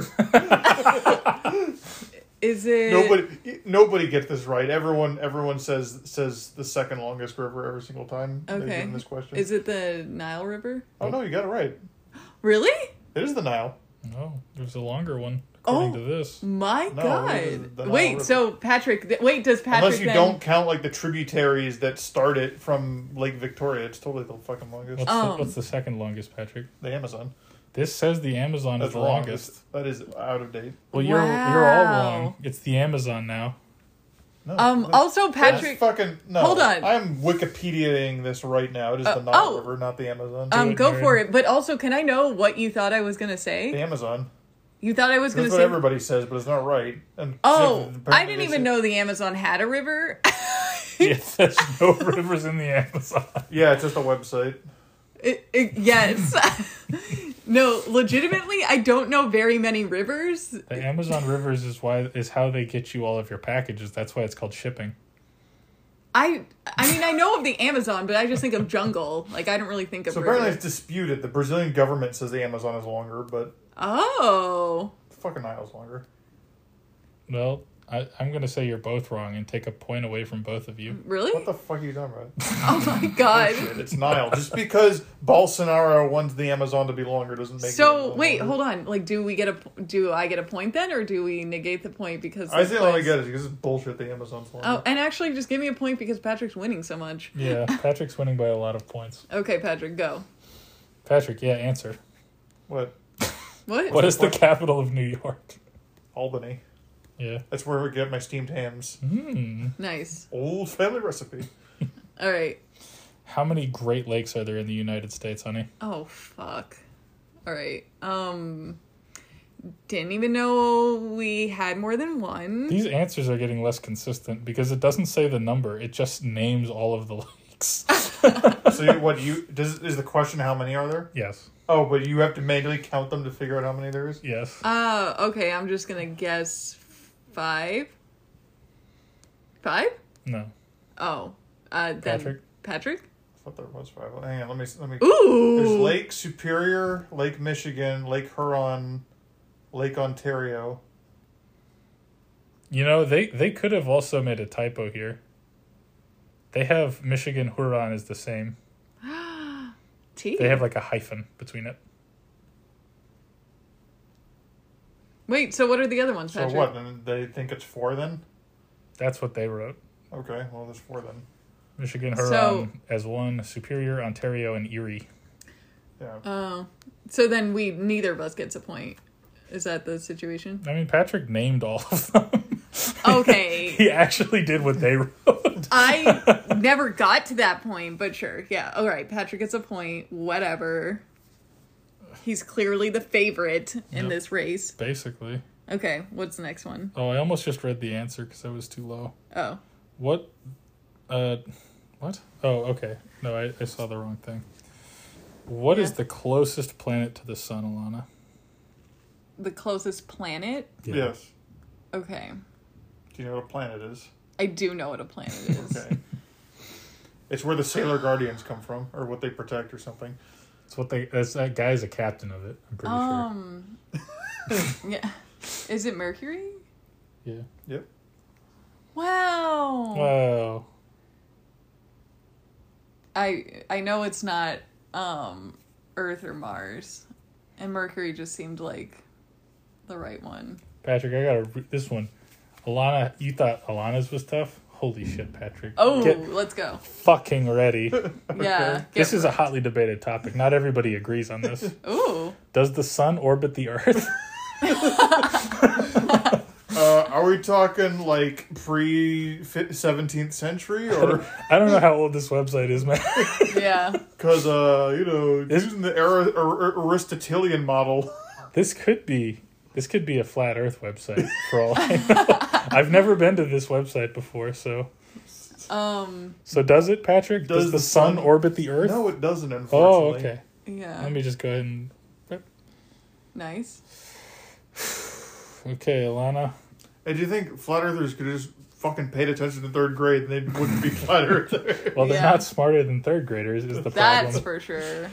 [SPEAKER 1] Is it...
[SPEAKER 2] Nobody gets this right. Everyone says the second longest river every single time they give
[SPEAKER 1] Okay.
[SPEAKER 2] them this question.
[SPEAKER 1] Is it the Nile River?
[SPEAKER 2] Oh no, you got it right.
[SPEAKER 1] Really?
[SPEAKER 2] It is the Nile.
[SPEAKER 3] No, there's a longer one, according to this.
[SPEAKER 1] My
[SPEAKER 2] No,
[SPEAKER 1] God.
[SPEAKER 2] it is the Nile
[SPEAKER 1] Wait,
[SPEAKER 2] River.
[SPEAKER 1] so Patrick... does Patrick
[SPEAKER 2] Unless you
[SPEAKER 1] then...
[SPEAKER 2] don't count like the tributaries that start it from Lake Victoria, it's totally the fucking longest.
[SPEAKER 3] What's the second longest, Patrick?
[SPEAKER 2] The Amazon.
[SPEAKER 3] This says the Amazon
[SPEAKER 2] That's
[SPEAKER 3] is the
[SPEAKER 2] wrong.
[SPEAKER 3] longest.
[SPEAKER 2] That is out of date.
[SPEAKER 3] Well, you're all
[SPEAKER 1] Wow.
[SPEAKER 3] wrong. It's the Amazon now.
[SPEAKER 2] No,
[SPEAKER 1] Also,
[SPEAKER 2] that's
[SPEAKER 1] Patrick...
[SPEAKER 2] fucking no.
[SPEAKER 1] Hold on.
[SPEAKER 2] I'm Wikipediaing this right now. It is the Nile
[SPEAKER 1] oh.
[SPEAKER 2] River, not the Amazon.
[SPEAKER 1] Go
[SPEAKER 3] Mary.
[SPEAKER 1] for it. But also, can I know what you thought I was going to
[SPEAKER 2] The
[SPEAKER 1] say?
[SPEAKER 2] Amazon.
[SPEAKER 1] You thought I was going
[SPEAKER 2] That's
[SPEAKER 1] to
[SPEAKER 2] what
[SPEAKER 1] say...
[SPEAKER 2] everybody says, but it's not right. And
[SPEAKER 1] Oh,
[SPEAKER 2] apparently
[SPEAKER 1] I didn't
[SPEAKER 2] they
[SPEAKER 1] even
[SPEAKER 2] say-
[SPEAKER 1] know the Amazon had a river.
[SPEAKER 3] Yes, there's no rivers in the Amazon.
[SPEAKER 2] Yeah, it's just a website.
[SPEAKER 1] Yes. No, legitimately, I don't know very many rivers.
[SPEAKER 3] The Amazon rivers is how they get you all of your packages. That's why it's called shipping.
[SPEAKER 1] I mean, I know of the Amazon, but I just think of jungle. Like, I don't really think of
[SPEAKER 2] So apparently
[SPEAKER 1] rivers.
[SPEAKER 2] it's disputed. The Brazilian government says the Amazon is longer, but
[SPEAKER 1] Oh.
[SPEAKER 2] the fucking Nile's longer.
[SPEAKER 3] Well, I'm going to say you're both wrong and take a point away from both of you.
[SPEAKER 1] Really?
[SPEAKER 2] What the fuck are you talking about?
[SPEAKER 1] Oh my God.
[SPEAKER 2] Shit, it's Nile. Just because Bolsonaro wants the Amazon to be longer doesn't make
[SPEAKER 1] So, wait, hold on. Like, do I get a point then, or do we negate the point because...
[SPEAKER 2] I
[SPEAKER 1] this
[SPEAKER 2] think all I
[SPEAKER 1] quiz-
[SPEAKER 2] get is because it's bullshit the Amazon's longer.
[SPEAKER 1] Oh, and actually, just give me a point because Patrick's winning so much.
[SPEAKER 3] Yeah, Patrick's winning by a lot of points.
[SPEAKER 1] Okay, Patrick, go.
[SPEAKER 3] Patrick, yeah, answer.
[SPEAKER 2] What?
[SPEAKER 1] What?
[SPEAKER 3] What is the capital of New York?
[SPEAKER 2] Albany.
[SPEAKER 3] Yeah.
[SPEAKER 2] That's where we get my steamed hams.
[SPEAKER 1] Nice.
[SPEAKER 2] Old family recipe.
[SPEAKER 1] All right.
[SPEAKER 3] How many Great Lakes are there in the United States, honey?
[SPEAKER 1] Oh, fuck. All right. Didn't even know we had more than one.
[SPEAKER 3] These answers are getting less consistent because it doesn't say the number. It just names all of the lakes.
[SPEAKER 2] So is the question how many are there?
[SPEAKER 3] Yes.
[SPEAKER 2] Oh, but you have to manually count them to figure out how many there is?
[SPEAKER 3] Yes.
[SPEAKER 1] Okay, I'm just gonna guess 5. 5?
[SPEAKER 3] No.
[SPEAKER 1] Oh. Then
[SPEAKER 3] Patrick?
[SPEAKER 1] Patrick?
[SPEAKER 2] thought there was 5. Hang on, let me.
[SPEAKER 1] Ooh.
[SPEAKER 2] There's Lake Superior, Lake Michigan, Lake Huron, Lake Ontario.
[SPEAKER 3] You know, they could have also made a typo here. They have Michigan Huron is the same.
[SPEAKER 1] T.
[SPEAKER 3] They have like a hyphen between it.
[SPEAKER 1] Wait, so what are the other ones,
[SPEAKER 2] So
[SPEAKER 1] Patrick?
[SPEAKER 2] what? Then they think it's 4 then?
[SPEAKER 3] That's what they wrote.
[SPEAKER 2] Okay, well there's 4 then.
[SPEAKER 3] Michigan Huron as 1, Superior, Ontario, and Erie.
[SPEAKER 2] Yeah.
[SPEAKER 1] Oh. So then neither of us gets a point. Is that the situation?
[SPEAKER 3] I mean, Patrick named all of them.
[SPEAKER 1] Okay.
[SPEAKER 3] He actually did what they wrote.
[SPEAKER 1] I never got to that point, but sure. Yeah. All right. Patrick gets a point. Whatever. He's clearly the favorite in this race.
[SPEAKER 3] Basically.
[SPEAKER 1] Okay. What's the next one?
[SPEAKER 3] Oh, I almost just read the answer because I was too low.
[SPEAKER 1] Oh.
[SPEAKER 3] What? What? Oh, okay. No, I saw the wrong thing. What is the closest planet to the sun, Alana?
[SPEAKER 1] The closest planet?
[SPEAKER 3] Yeah.
[SPEAKER 2] Yes.
[SPEAKER 1] Okay.
[SPEAKER 2] Do you know what a planet is?
[SPEAKER 1] I do know what a planet is.
[SPEAKER 2] Okay. It's where the Sailor Guardians come from, or what they protect, or something.
[SPEAKER 3] That guy's a captain of it, I'm pretty sure.
[SPEAKER 1] Yeah. Is it Mercury?
[SPEAKER 3] Yeah.
[SPEAKER 2] Yep.
[SPEAKER 1] Wow.
[SPEAKER 3] Wow.
[SPEAKER 1] I know it's not Earth or Mars, and Mercury just seemed like the right one.
[SPEAKER 3] Patrick, I got this one. Alana, you thought Alana's was tough? Holy shit, Patrick.
[SPEAKER 1] Oh,
[SPEAKER 3] Get
[SPEAKER 1] let's go.
[SPEAKER 3] fucking ready.
[SPEAKER 1] Yeah.
[SPEAKER 3] This is a hotly debated topic. Not everybody agrees on this.
[SPEAKER 1] Ooh.
[SPEAKER 3] Does the sun orbit the Earth?
[SPEAKER 2] Are we talking like pre-17th century, or
[SPEAKER 3] I don't know how old this website is, man.
[SPEAKER 1] Yeah.
[SPEAKER 2] because using the Aristotelian model?
[SPEAKER 3] This could be a flat Earth website for all I know. I've never been to this website before, so. So does it, Patrick? Does the sun orbit the Earth?
[SPEAKER 2] No, it doesn't.
[SPEAKER 3] Oh,
[SPEAKER 2] Unfortunately.
[SPEAKER 3] okay.
[SPEAKER 1] Yeah.
[SPEAKER 3] Let me just go ahead and.
[SPEAKER 1] Nice.
[SPEAKER 3] Okay, Alana.
[SPEAKER 2] And do you think flat earthers could have just fucking paid attention in 3rd grade and they wouldn't be flat earthers?
[SPEAKER 3] Well, they're
[SPEAKER 1] Yeah.
[SPEAKER 3] not smarter than 3rd graders. Is the problem?
[SPEAKER 1] That's for sure.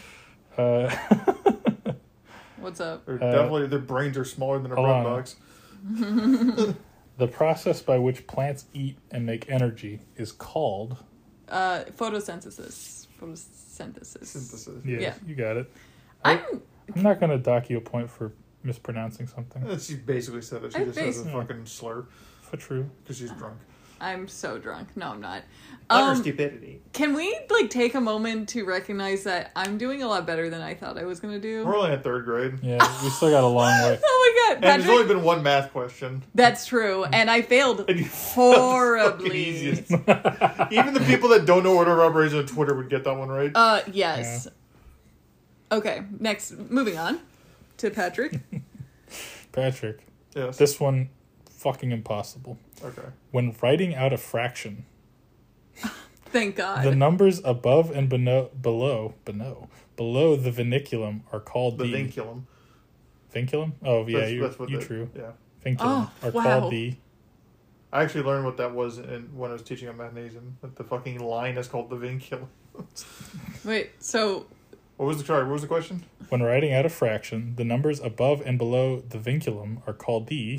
[SPEAKER 1] What's up?
[SPEAKER 2] Definitely, their brains are smaller than a bread box.
[SPEAKER 3] The process by which plants eat and make energy is called
[SPEAKER 1] Photosynthesis.
[SPEAKER 2] Synthesis.
[SPEAKER 3] Yeah, you got it.
[SPEAKER 1] I'm
[SPEAKER 3] not going to dock you a point for mispronouncing something.
[SPEAKER 2] She basically said it. She just has a fucking slur
[SPEAKER 3] For true.
[SPEAKER 2] because she's drunk.
[SPEAKER 1] I'm so drunk. No, I'm not.
[SPEAKER 2] Utter stupidity.
[SPEAKER 1] Can we take a moment to recognize that I'm doing a lot better than I thought I was gonna do?
[SPEAKER 2] We're only in 3rd grade.
[SPEAKER 3] Yeah, we still got a long way.
[SPEAKER 1] Oh my god,
[SPEAKER 2] And there's
[SPEAKER 1] Patrick.
[SPEAKER 2] only been one math question.
[SPEAKER 1] That's true, and I failed
[SPEAKER 2] And you
[SPEAKER 1] horribly.
[SPEAKER 2] fucking easiest. Even the people that don't know order of operations on Twitter would get that one right.
[SPEAKER 1] Yes. Okay, next, moving on to Patrick.
[SPEAKER 3] Patrick,
[SPEAKER 2] Yes.
[SPEAKER 3] this one, fucking impossible.
[SPEAKER 2] Okay.
[SPEAKER 3] When writing out a fraction,
[SPEAKER 1] Thank God.
[SPEAKER 3] the numbers above and below the vinculum are called
[SPEAKER 2] The
[SPEAKER 3] the
[SPEAKER 2] vinculum.
[SPEAKER 3] Vinculum? Oh yeah,
[SPEAKER 2] That's what
[SPEAKER 3] you
[SPEAKER 2] the-
[SPEAKER 3] true.
[SPEAKER 2] Yeah.
[SPEAKER 3] Vinculum are
[SPEAKER 1] wow.
[SPEAKER 3] called the.
[SPEAKER 2] I actually learned what that was when I was teaching on mathnasium. That the fucking line is called the vinculum.
[SPEAKER 1] Wait, so
[SPEAKER 2] What was the question?
[SPEAKER 3] When writing out a fraction, the numbers above and below the vinculum are called the.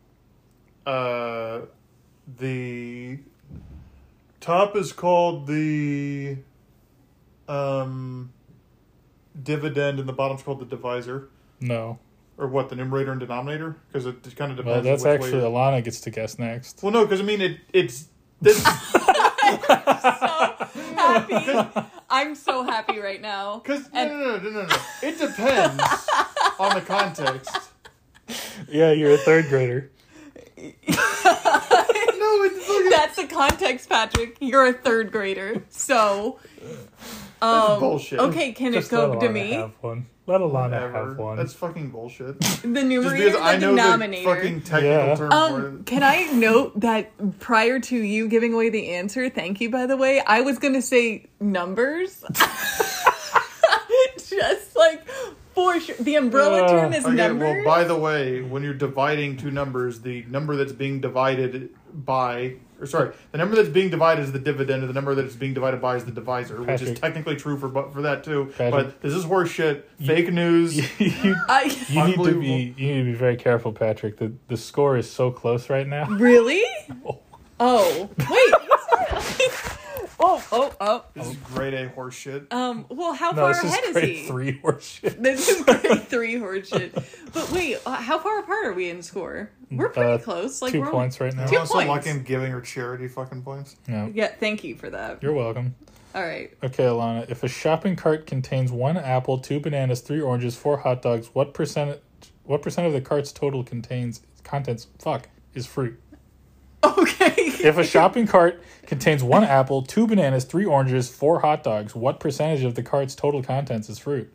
[SPEAKER 2] The top is called the dividend, and the bottom's called the divisor.
[SPEAKER 3] No.
[SPEAKER 2] Or what, the numerator and denominator? Because it kind of depends.
[SPEAKER 3] Well, that's
[SPEAKER 2] which
[SPEAKER 3] actually
[SPEAKER 2] way.
[SPEAKER 3] Alana gets to guess next.
[SPEAKER 2] Well, no, because I mean it's this.
[SPEAKER 1] happy. I'm so happy right now.
[SPEAKER 2] Because no. It depends on the context.
[SPEAKER 3] Yeah, you're a 3rd grader.
[SPEAKER 2] No, it's
[SPEAKER 1] That's the context, Patrick. You're a 3rd grader, so.
[SPEAKER 2] bullshit.
[SPEAKER 1] Okay, can
[SPEAKER 3] Just
[SPEAKER 1] it go
[SPEAKER 3] let
[SPEAKER 1] to
[SPEAKER 3] Alana
[SPEAKER 1] me?
[SPEAKER 3] have one. Let Alana
[SPEAKER 2] Whatever.
[SPEAKER 3] have one.
[SPEAKER 2] That's fucking bullshit.
[SPEAKER 1] The
[SPEAKER 2] Just
[SPEAKER 1] numerator,
[SPEAKER 2] because I
[SPEAKER 1] the
[SPEAKER 2] know the
[SPEAKER 1] denominator.
[SPEAKER 2] fucking technical term for it.
[SPEAKER 1] Can I note that prior to you giving away the answer, thank you, by the way, I was going to say numbers. Just for sure. The umbrella term is
[SPEAKER 2] Okay,
[SPEAKER 1] numbers.
[SPEAKER 2] well, by the way, when you're dividing two numbers, the number that's being divided by, the number that's being divided is the dividend, and the number that it's being divided by is the divisor, which is technically true for that too. Patrick, but this is horse shit, fake news.
[SPEAKER 3] You need to be very careful, Patrick. The score is so close right now.
[SPEAKER 1] Really? Oh, wait. Oh.
[SPEAKER 2] This is grade A horse shit.
[SPEAKER 1] Well, how far ahead is he?
[SPEAKER 3] This is grade 3 horse shit.
[SPEAKER 1] This is grade 3 horse shit. But wait, how far apart are we in score? We're pretty close. Like
[SPEAKER 3] 2 points right now.
[SPEAKER 1] 2 points.
[SPEAKER 2] So lucky I'm giving her charity fucking points.
[SPEAKER 3] No.
[SPEAKER 1] Yeah, thank you for that.
[SPEAKER 3] You're welcome.
[SPEAKER 1] All right.
[SPEAKER 3] Okay, Alana. If a shopping cart contains 1 apple, 2 bananas, 3 oranges, 4 hot dogs, what percent of the cart's total contents is fruit?
[SPEAKER 1] Okay.
[SPEAKER 3] If a shopping cart contains 1 apple, 2 bananas, 3 oranges, 4 hot dogs, what percentage of the cart's total contents is fruit?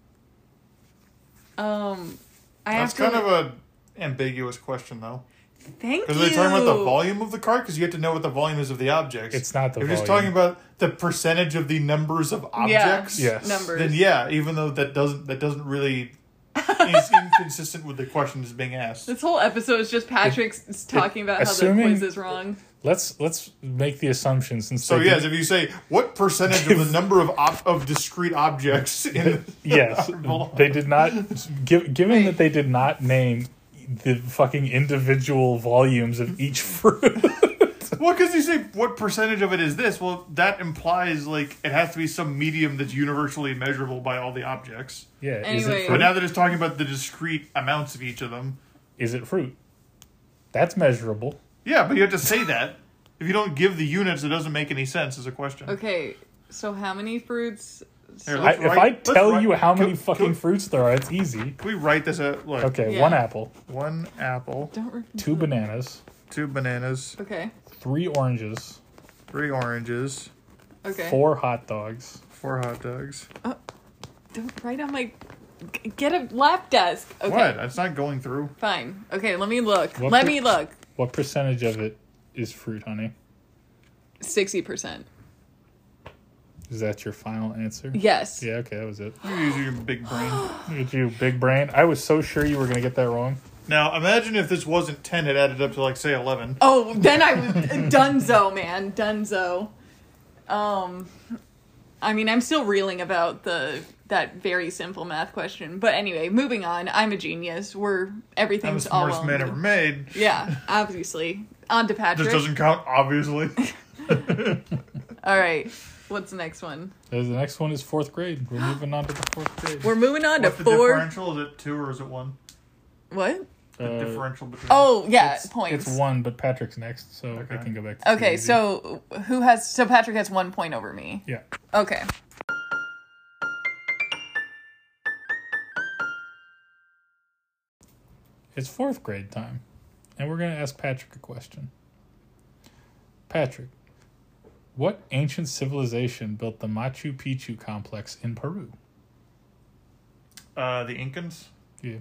[SPEAKER 2] That's kind of a ambiguous question, though.
[SPEAKER 1] Thank you.
[SPEAKER 2] Because they're talking about the volume of the cart, because you have to know what the volume is of the objects.
[SPEAKER 3] It's not the
[SPEAKER 2] volume. If you're just talking about the percentage of the numbers of objects,
[SPEAKER 3] yes.
[SPEAKER 1] Numbers.
[SPEAKER 2] Then yeah, even though that doesn't really is inconsistent with the question that's being asked.
[SPEAKER 1] This whole episode is just Patrick talking about how the quiz is wrong.
[SPEAKER 3] Let's make the assumption since.
[SPEAKER 2] So yes, if you say what percentage of the number of discrete objects in
[SPEAKER 3] yes, they did not. Given that they did not name the fucking individual volumes of each fruit.
[SPEAKER 2] Well, because you say what percentage of it is this, well, that implies like it has to be some medium that's universally measurable by all the objects.
[SPEAKER 3] Yeah.
[SPEAKER 1] Anyway.
[SPEAKER 3] Is it fruit?
[SPEAKER 2] But now that it's talking about the discrete amounts of each of them,
[SPEAKER 3] is it fruit? That's measurable.
[SPEAKER 2] Yeah, but you have to say that. If you don't give the units, it doesn't make any sense as a question.
[SPEAKER 1] Okay, so how many fruits?
[SPEAKER 2] Here,
[SPEAKER 3] if I tell you how many fucking fruits there are, it's easy.
[SPEAKER 2] Can we write this out? Look.
[SPEAKER 3] Okay, yeah. 1 apple.
[SPEAKER 2] 1 apple.
[SPEAKER 3] 2 bananas.
[SPEAKER 2] 2 bananas.
[SPEAKER 1] Okay.
[SPEAKER 3] 3 oranges.
[SPEAKER 2] 3 oranges.
[SPEAKER 1] Okay.
[SPEAKER 3] 4 hot dogs.
[SPEAKER 2] 4 hot dogs.
[SPEAKER 1] Don't write on my... Get a lap desk. Okay.
[SPEAKER 2] What? It's not going through.
[SPEAKER 1] Fine. Okay, let me look. Let me look.
[SPEAKER 3] What percentage of it is fruit, honey?
[SPEAKER 1] 60%.
[SPEAKER 3] Is that your final answer?
[SPEAKER 1] Yes.
[SPEAKER 3] Yeah, okay, that was it.
[SPEAKER 2] You're using your big brain.
[SPEAKER 3] Look at you, big brain. I was so sure you were going to get that wrong.
[SPEAKER 2] Now, imagine if this wasn't 10, it added up to, like, say, 11.
[SPEAKER 1] Oh, then I was... Dunzo, man. Dunzo. I mean, I'm still reeling about that very simple math question. But anyway, moving on. I'm a genius. Everything's all well.
[SPEAKER 2] I'm the smartest man ever made.
[SPEAKER 1] Yeah, obviously. On to Patrick.
[SPEAKER 2] This doesn't count, obviously.
[SPEAKER 1] All right. What's the next one?
[SPEAKER 3] The next one is 4th grade. We're moving on to the 4th grade.
[SPEAKER 1] We're moving on
[SPEAKER 2] What's
[SPEAKER 1] to
[SPEAKER 2] the
[SPEAKER 1] 4.
[SPEAKER 2] differential? Is it 2 or is it 1?
[SPEAKER 1] What?
[SPEAKER 2] The differential between...
[SPEAKER 1] Oh, yeah, points.
[SPEAKER 3] It's 1, but Patrick's next, so
[SPEAKER 2] okay.
[SPEAKER 3] I can go back to
[SPEAKER 1] okay, so Patrick has 1 point over me.
[SPEAKER 3] Yeah.
[SPEAKER 1] Okay.
[SPEAKER 3] It's 4th grade time, and we're going to ask Patrick a question. Patrick, what ancient civilization built the Machu Picchu complex in Peru?
[SPEAKER 2] The Incans?
[SPEAKER 3] Yeah.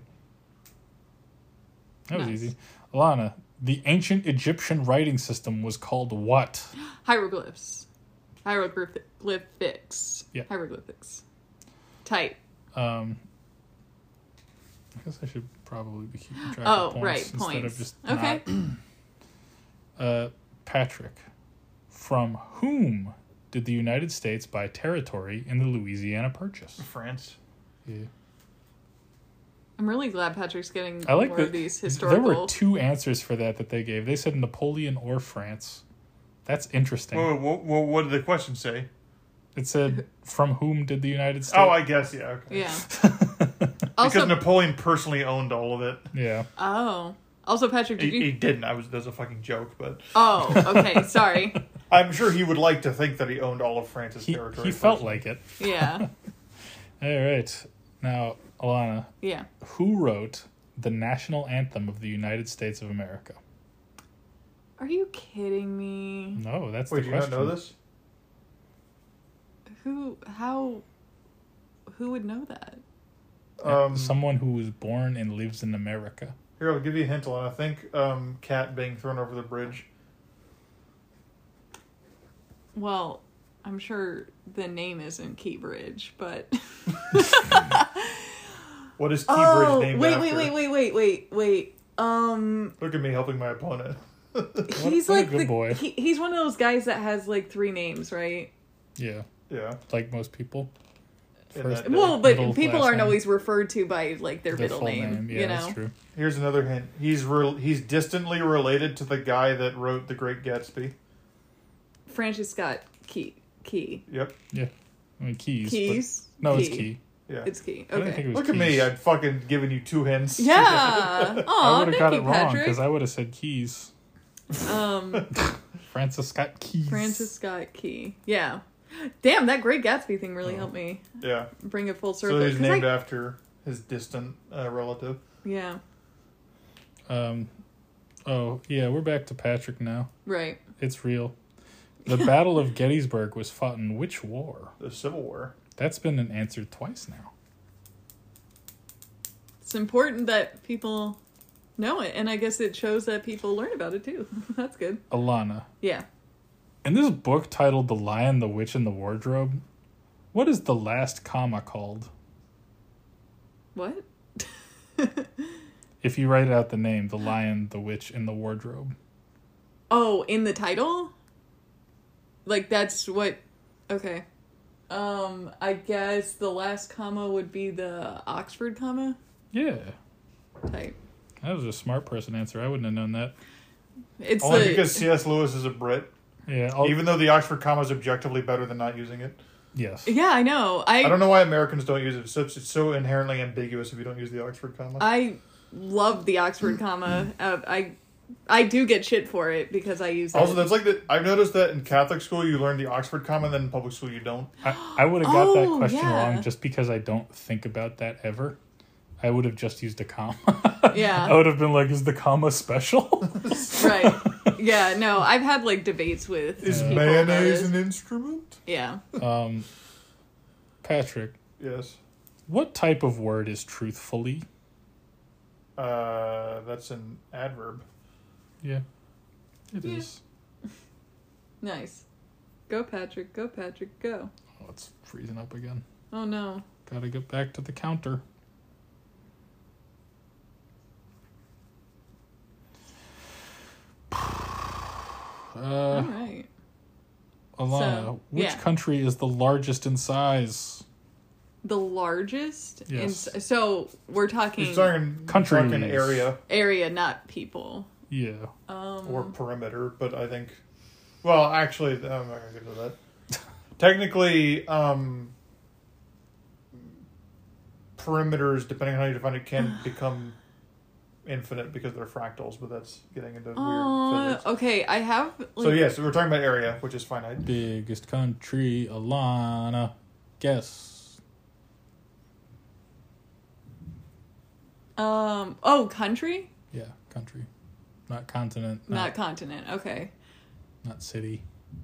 [SPEAKER 3] That was easy. Alana, the ancient Egyptian writing system was called what?
[SPEAKER 1] Hieroglyphs. Hieroglyphics.
[SPEAKER 3] Yeah.
[SPEAKER 1] Hieroglyphics. Tight.
[SPEAKER 3] I guess I should probably be keeping track of points
[SPEAKER 1] right,
[SPEAKER 3] instead
[SPEAKER 1] points.
[SPEAKER 3] of just
[SPEAKER 1] okay.
[SPEAKER 3] not. Patrick, from whom did the United States buy territory in the Louisiana Purchase?
[SPEAKER 2] France.
[SPEAKER 3] Yeah.
[SPEAKER 1] I'm really glad Patrick's getting
[SPEAKER 3] I like
[SPEAKER 1] more of these historical...
[SPEAKER 3] There were 2 answers for that they gave. They said Napoleon or France. That's interesting.
[SPEAKER 2] Well, what did the question say?
[SPEAKER 3] It said, from whom did the United States...
[SPEAKER 2] Oh, I guess, yeah, okay.
[SPEAKER 1] Yeah.
[SPEAKER 2] Because Napoleon personally owned all of it.
[SPEAKER 3] Yeah.
[SPEAKER 1] Oh. Also, Patrick, did you...
[SPEAKER 2] He didn't. That was a fucking joke, but...
[SPEAKER 1] Oh, okay, sorry.
[SPEAKER 2] I'm sure he would like to think that he owned all of France's territory.
[SPEAKER 3] He felt like it.
[SPEAKER 1] Yeah.
[SPEAKER 3] All right. Now, Alana.
[SPEAKER 1] Yeah.
[SPEAKER 3] Who wrote the national anthem of the United States of America?
[SPEAKER 1] Are you kidding me?
[SPEAKER 3] No, that's
[SPEAKER 2] the
[SPEAKER 3] question.
[SPEAKER 2] Wait, do you not know this?
[SPEAKER 1] Who would know that?
[SPEAKER 3] Someone who was born and lives in America.
[SPEAKER 2] Here, I'll give you a hint, Alana. I think Cat being thrown over the bridge.
[SPEAKER 1] Well, I'm sure the name isn't Key Bridge, but...
[SPEAKER 2] What is Key Bridge named
[SPEAKER 1] wait,
[SPEAKER 2] after?
[SPEAKER 1] wait.
[SPEAKER 2] Look at me helping my opponent.
[SPEAKER 1] He's
[SPEAKER 3] what a
[SPEAKER 1] like
[SPEAKER 3] good boy.
[SPEAKER 1] He's one of those guys that has like 3 names, right?
[SPEAKER 3] Yeah.
[SPEAKER 2] Yeah.
[SPEAKER 3] Like most people.
[SPEAKER 2] But
[SPEAKER 1] People
[SPEAKER 3] last
[SPEAKER 1] aren't
[SPEAKER 3] name.
[SPEAKER 1] always referred to by like their middle
[SPEAKER 3] full
[SPEAKER 1] name.
[SPEAKER 3] Yeah,
[SPEAKER 1] you know.
[SPEAKER 3] that's true.
[SPEAKER 2] here's another hint. He's distantly related to the guy that wrote The Great Gatsby.
[SPEAKER 1] Francis Scott Key.
[SPEAKER 2] Yep.
[SPEAKER 3] Yeah. I mean, Keys.
[SPEAKER 1] Keys.
[SPEAKER 3] No,
[SPEAKER 1] Key.
[SPEAKER 3] it's Key.
[SPEAKER 2] Yeah.
[SPEAKER 1] It's Key.
[SPEAKER 3] I didn't think
[SPEAKER 1] Okay.
[SPEAKER 3] it was
[SPEAKER 2] Look at me.
[SPEAKER 3] Keys.
[SPEAKER 2] I'd fucking given you 2 hints.
[SPEAKER 1] Yeah.
[SPEAKER 3] I
[SPEAKER 1] Aw,
[SPEAKER 3] would have
[SPEAKER 1] thank
[SPEAKER 3] got
[SPEAKER 1] you,
[SPEAKER 3] it wrong
[SPEAKER 1] Patrick.
[SPEAKER 3] because I would have said Keys. Francis Scott Keys.
[SPEAKER 1] Francis Scott Key. Yeah. Damn, that Great Gatsby thing really helped me
[SPEAKER 2] Yeah.
[SPEAKER 1] bring it full circle.
[SPEAKER 2] So he's
[SPEAKER 1] 'Cause
[SPEAKER 2] named after his distant relative.
[SPEAKER 1] Yeah.
[SPEAKER 3] Oh, yeah, we're back to Patrick now.
[SPEAKER 1] Right.
[SPEAKER 3] It's real. The Battle of Gettysburg was fought in which war?
[SPEAKER 2] The Civil War.
[SPEAKER 3] That's been answered twice now.
[SPEAKER 1] It's important that people know it, and I guess it shows that people learn about it too. That's good.
[SPEAKER 3] Alana,
[SPEAKER 1] Yeah.
[SPEAKER 3] in this book titled The Lion, the Witch, and the Wardrobe, what is the last comma called?
[SPEAKER 1] What?
[SPEAKER 3] If you write out the name, The Lion, the Witch, and the Wardrobe.
[SPEAKER 1] Oh, in the title? Like that's what okay. I guess the last comma would be the Oxford comma
[SPEAKER 3] Yeah.
[SPEAKER 1] type.
[SPEAKER 3] That was a smart person answer. I wouldn't have known that.
[SPEAKER 1] It's
[SPEAKER 2] Only
[SPEAKER 1] the
[SPEAKER 2] because C.S. Lewis is a Brit.
[SPEAKER 3] Yeah.
[SPEAKER 2] Even though the Oxford comma is objectively better than not using it.
[SPEAKER 3] Yes.
[SPEAKER 1] Yeah, I know.
[SPEAKER 2] I don't know why Americans don't use it. It's so inherently ambiguous if you don't use the Oxford comma.
[SPEAKER 1] I love the Oxford comma. I do get shit for it because I use it.
[SPEAKER 2] Also, that's like I've noticed that in Catholic school you learn the Oxford comma, and then in public school you don't.
[SPEAKER 3] I would have got that
[SPEAKER 1] Oh,
[SPEAKER 3] question
[SPEAKER 1] yeah.
[SPEAKER 3] wrong just because I don't think about that ever. I would have just used a comma.
[SPEAKER 1] Yeah.
[SPEAKER 3] I would have been like, is the comma special?
[SPEAKER 1] Right. Yeah, no, I've had like debates with
[SPEAKER 2] Is
[SPEAKER 1] people about
[SPEAKER 2] mayonnaise
[SPEAKER 1] it.
[SPEAKER 2] an instrument?
[SPEAKER 1] Yeah.
[SPEAKER 3] Patrick,
[SPEAKER 2] Yes.
[SPEAKER 3] what type of word is truthfully?
[SPEAKER 2] That's an adverb.
[SPEAKER 3] Yeah. It
[SPEAKER 1] Yeah.
[SPEAKER 3] is.
[SPEAKER 1] Nice. Go Patrick, go Patrick, go.
[SPEAKER 3] Oh, it's freezing up again.
[SPEAKER 1] Oh no.
[SPEAKER 3] Gotta get back to the counter.
[SPEAKER 1] All right.
[SPEAKER 3] Alana,
[SPEAKER 1] So,
[SPEAKER 3] which
[SPEAKER 1] yeah.
[SPEAKER 3] country is the largest in size?
[SPEAKER 1] The largest?
[SPEAKER 3] Yes.
[SPEAKER 1] So we're talking
[SPEAKER 2] He's talking
[SPEAKER 3] Countries.
[SPEAKER 2] fucking area
[SPEAKER 1] area, not people.
[SPEAKER 3] Yeah.
[SPEAKER 2] or perimeter, but I think. Well, actually, I'm not gonna get to that. Technically, perimeters, depending on how you define it, can become infinite because they're fractals, but that's getting into weird physics.
[SPEAKER 1] Okay, I have like,
[SPEAKER 2] So yes, we're talking about area, which is finite.
[SPEAKER 3] Biggest country, Alana. Guess.
[SPEAKER 1] country?
[SPEAKER 3] Yeah, country. Not continent.
[SPEAKER 1] Not continent. Okay.
[SPEAKER 3] Not city.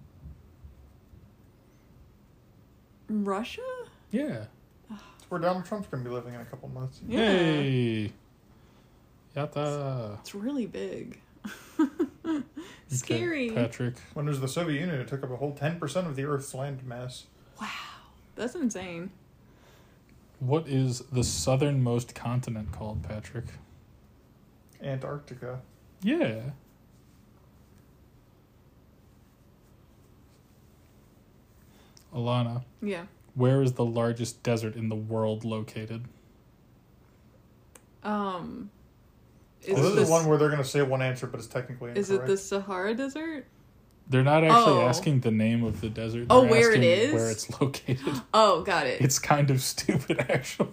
[SPEAKER 1] Russia?
[SPEAKER 3] Yeah.
[SPEAKER 2] It's where Donald Trump's going to be living in a couple months.
[SPEAKER 1] Yeah.
[SPEAKER 3] Yay. Yatta.
[SPEAKER 1] It's really big.
[SPEAKER 3] Okay,
[SPEAKER 1] Scary.
[SPEAKER 3] Patrick.
[SPEAKER 2] When there was the Soviet Union, it took up a whole 10% of the Earth's land mass.
[SPEAKER 1] Wow. That's insane.
[SPEAKER 3] What is the southernmost continent called, Patrick?
[SPEAKER 2] Antarctica.
[SPEAKER 3] Yeah. Alana,
[SPEAKER 1] Yeah.
[SPEAKER 3] where is the largest desert in the world located?
[SPEAKER 1] Is
[SPEAKER 2] Well,
[SPEAKER 1] it
[SPEAKER 2] this is one where they're going to say one answer, but it's technically incorrect.
[SPEAKER 1] Is it the Sahara Desert?
[SPEAKER 3] They're not actually
[SPEAKER 1] Oh.
[SPEAKER 3] asking the name of the desert.
[SPEAKER 1] Oh,
[SPEAKER 3] They're
[SPEAKER 1] where it
[SPEAKER 3] asking
[SPEAKER 1] is?
[SPEAKER 3] Where it's located.
[SPEAKER 1] Oh, got it.
[SPEAKER 3] It's kind of stupid, actually.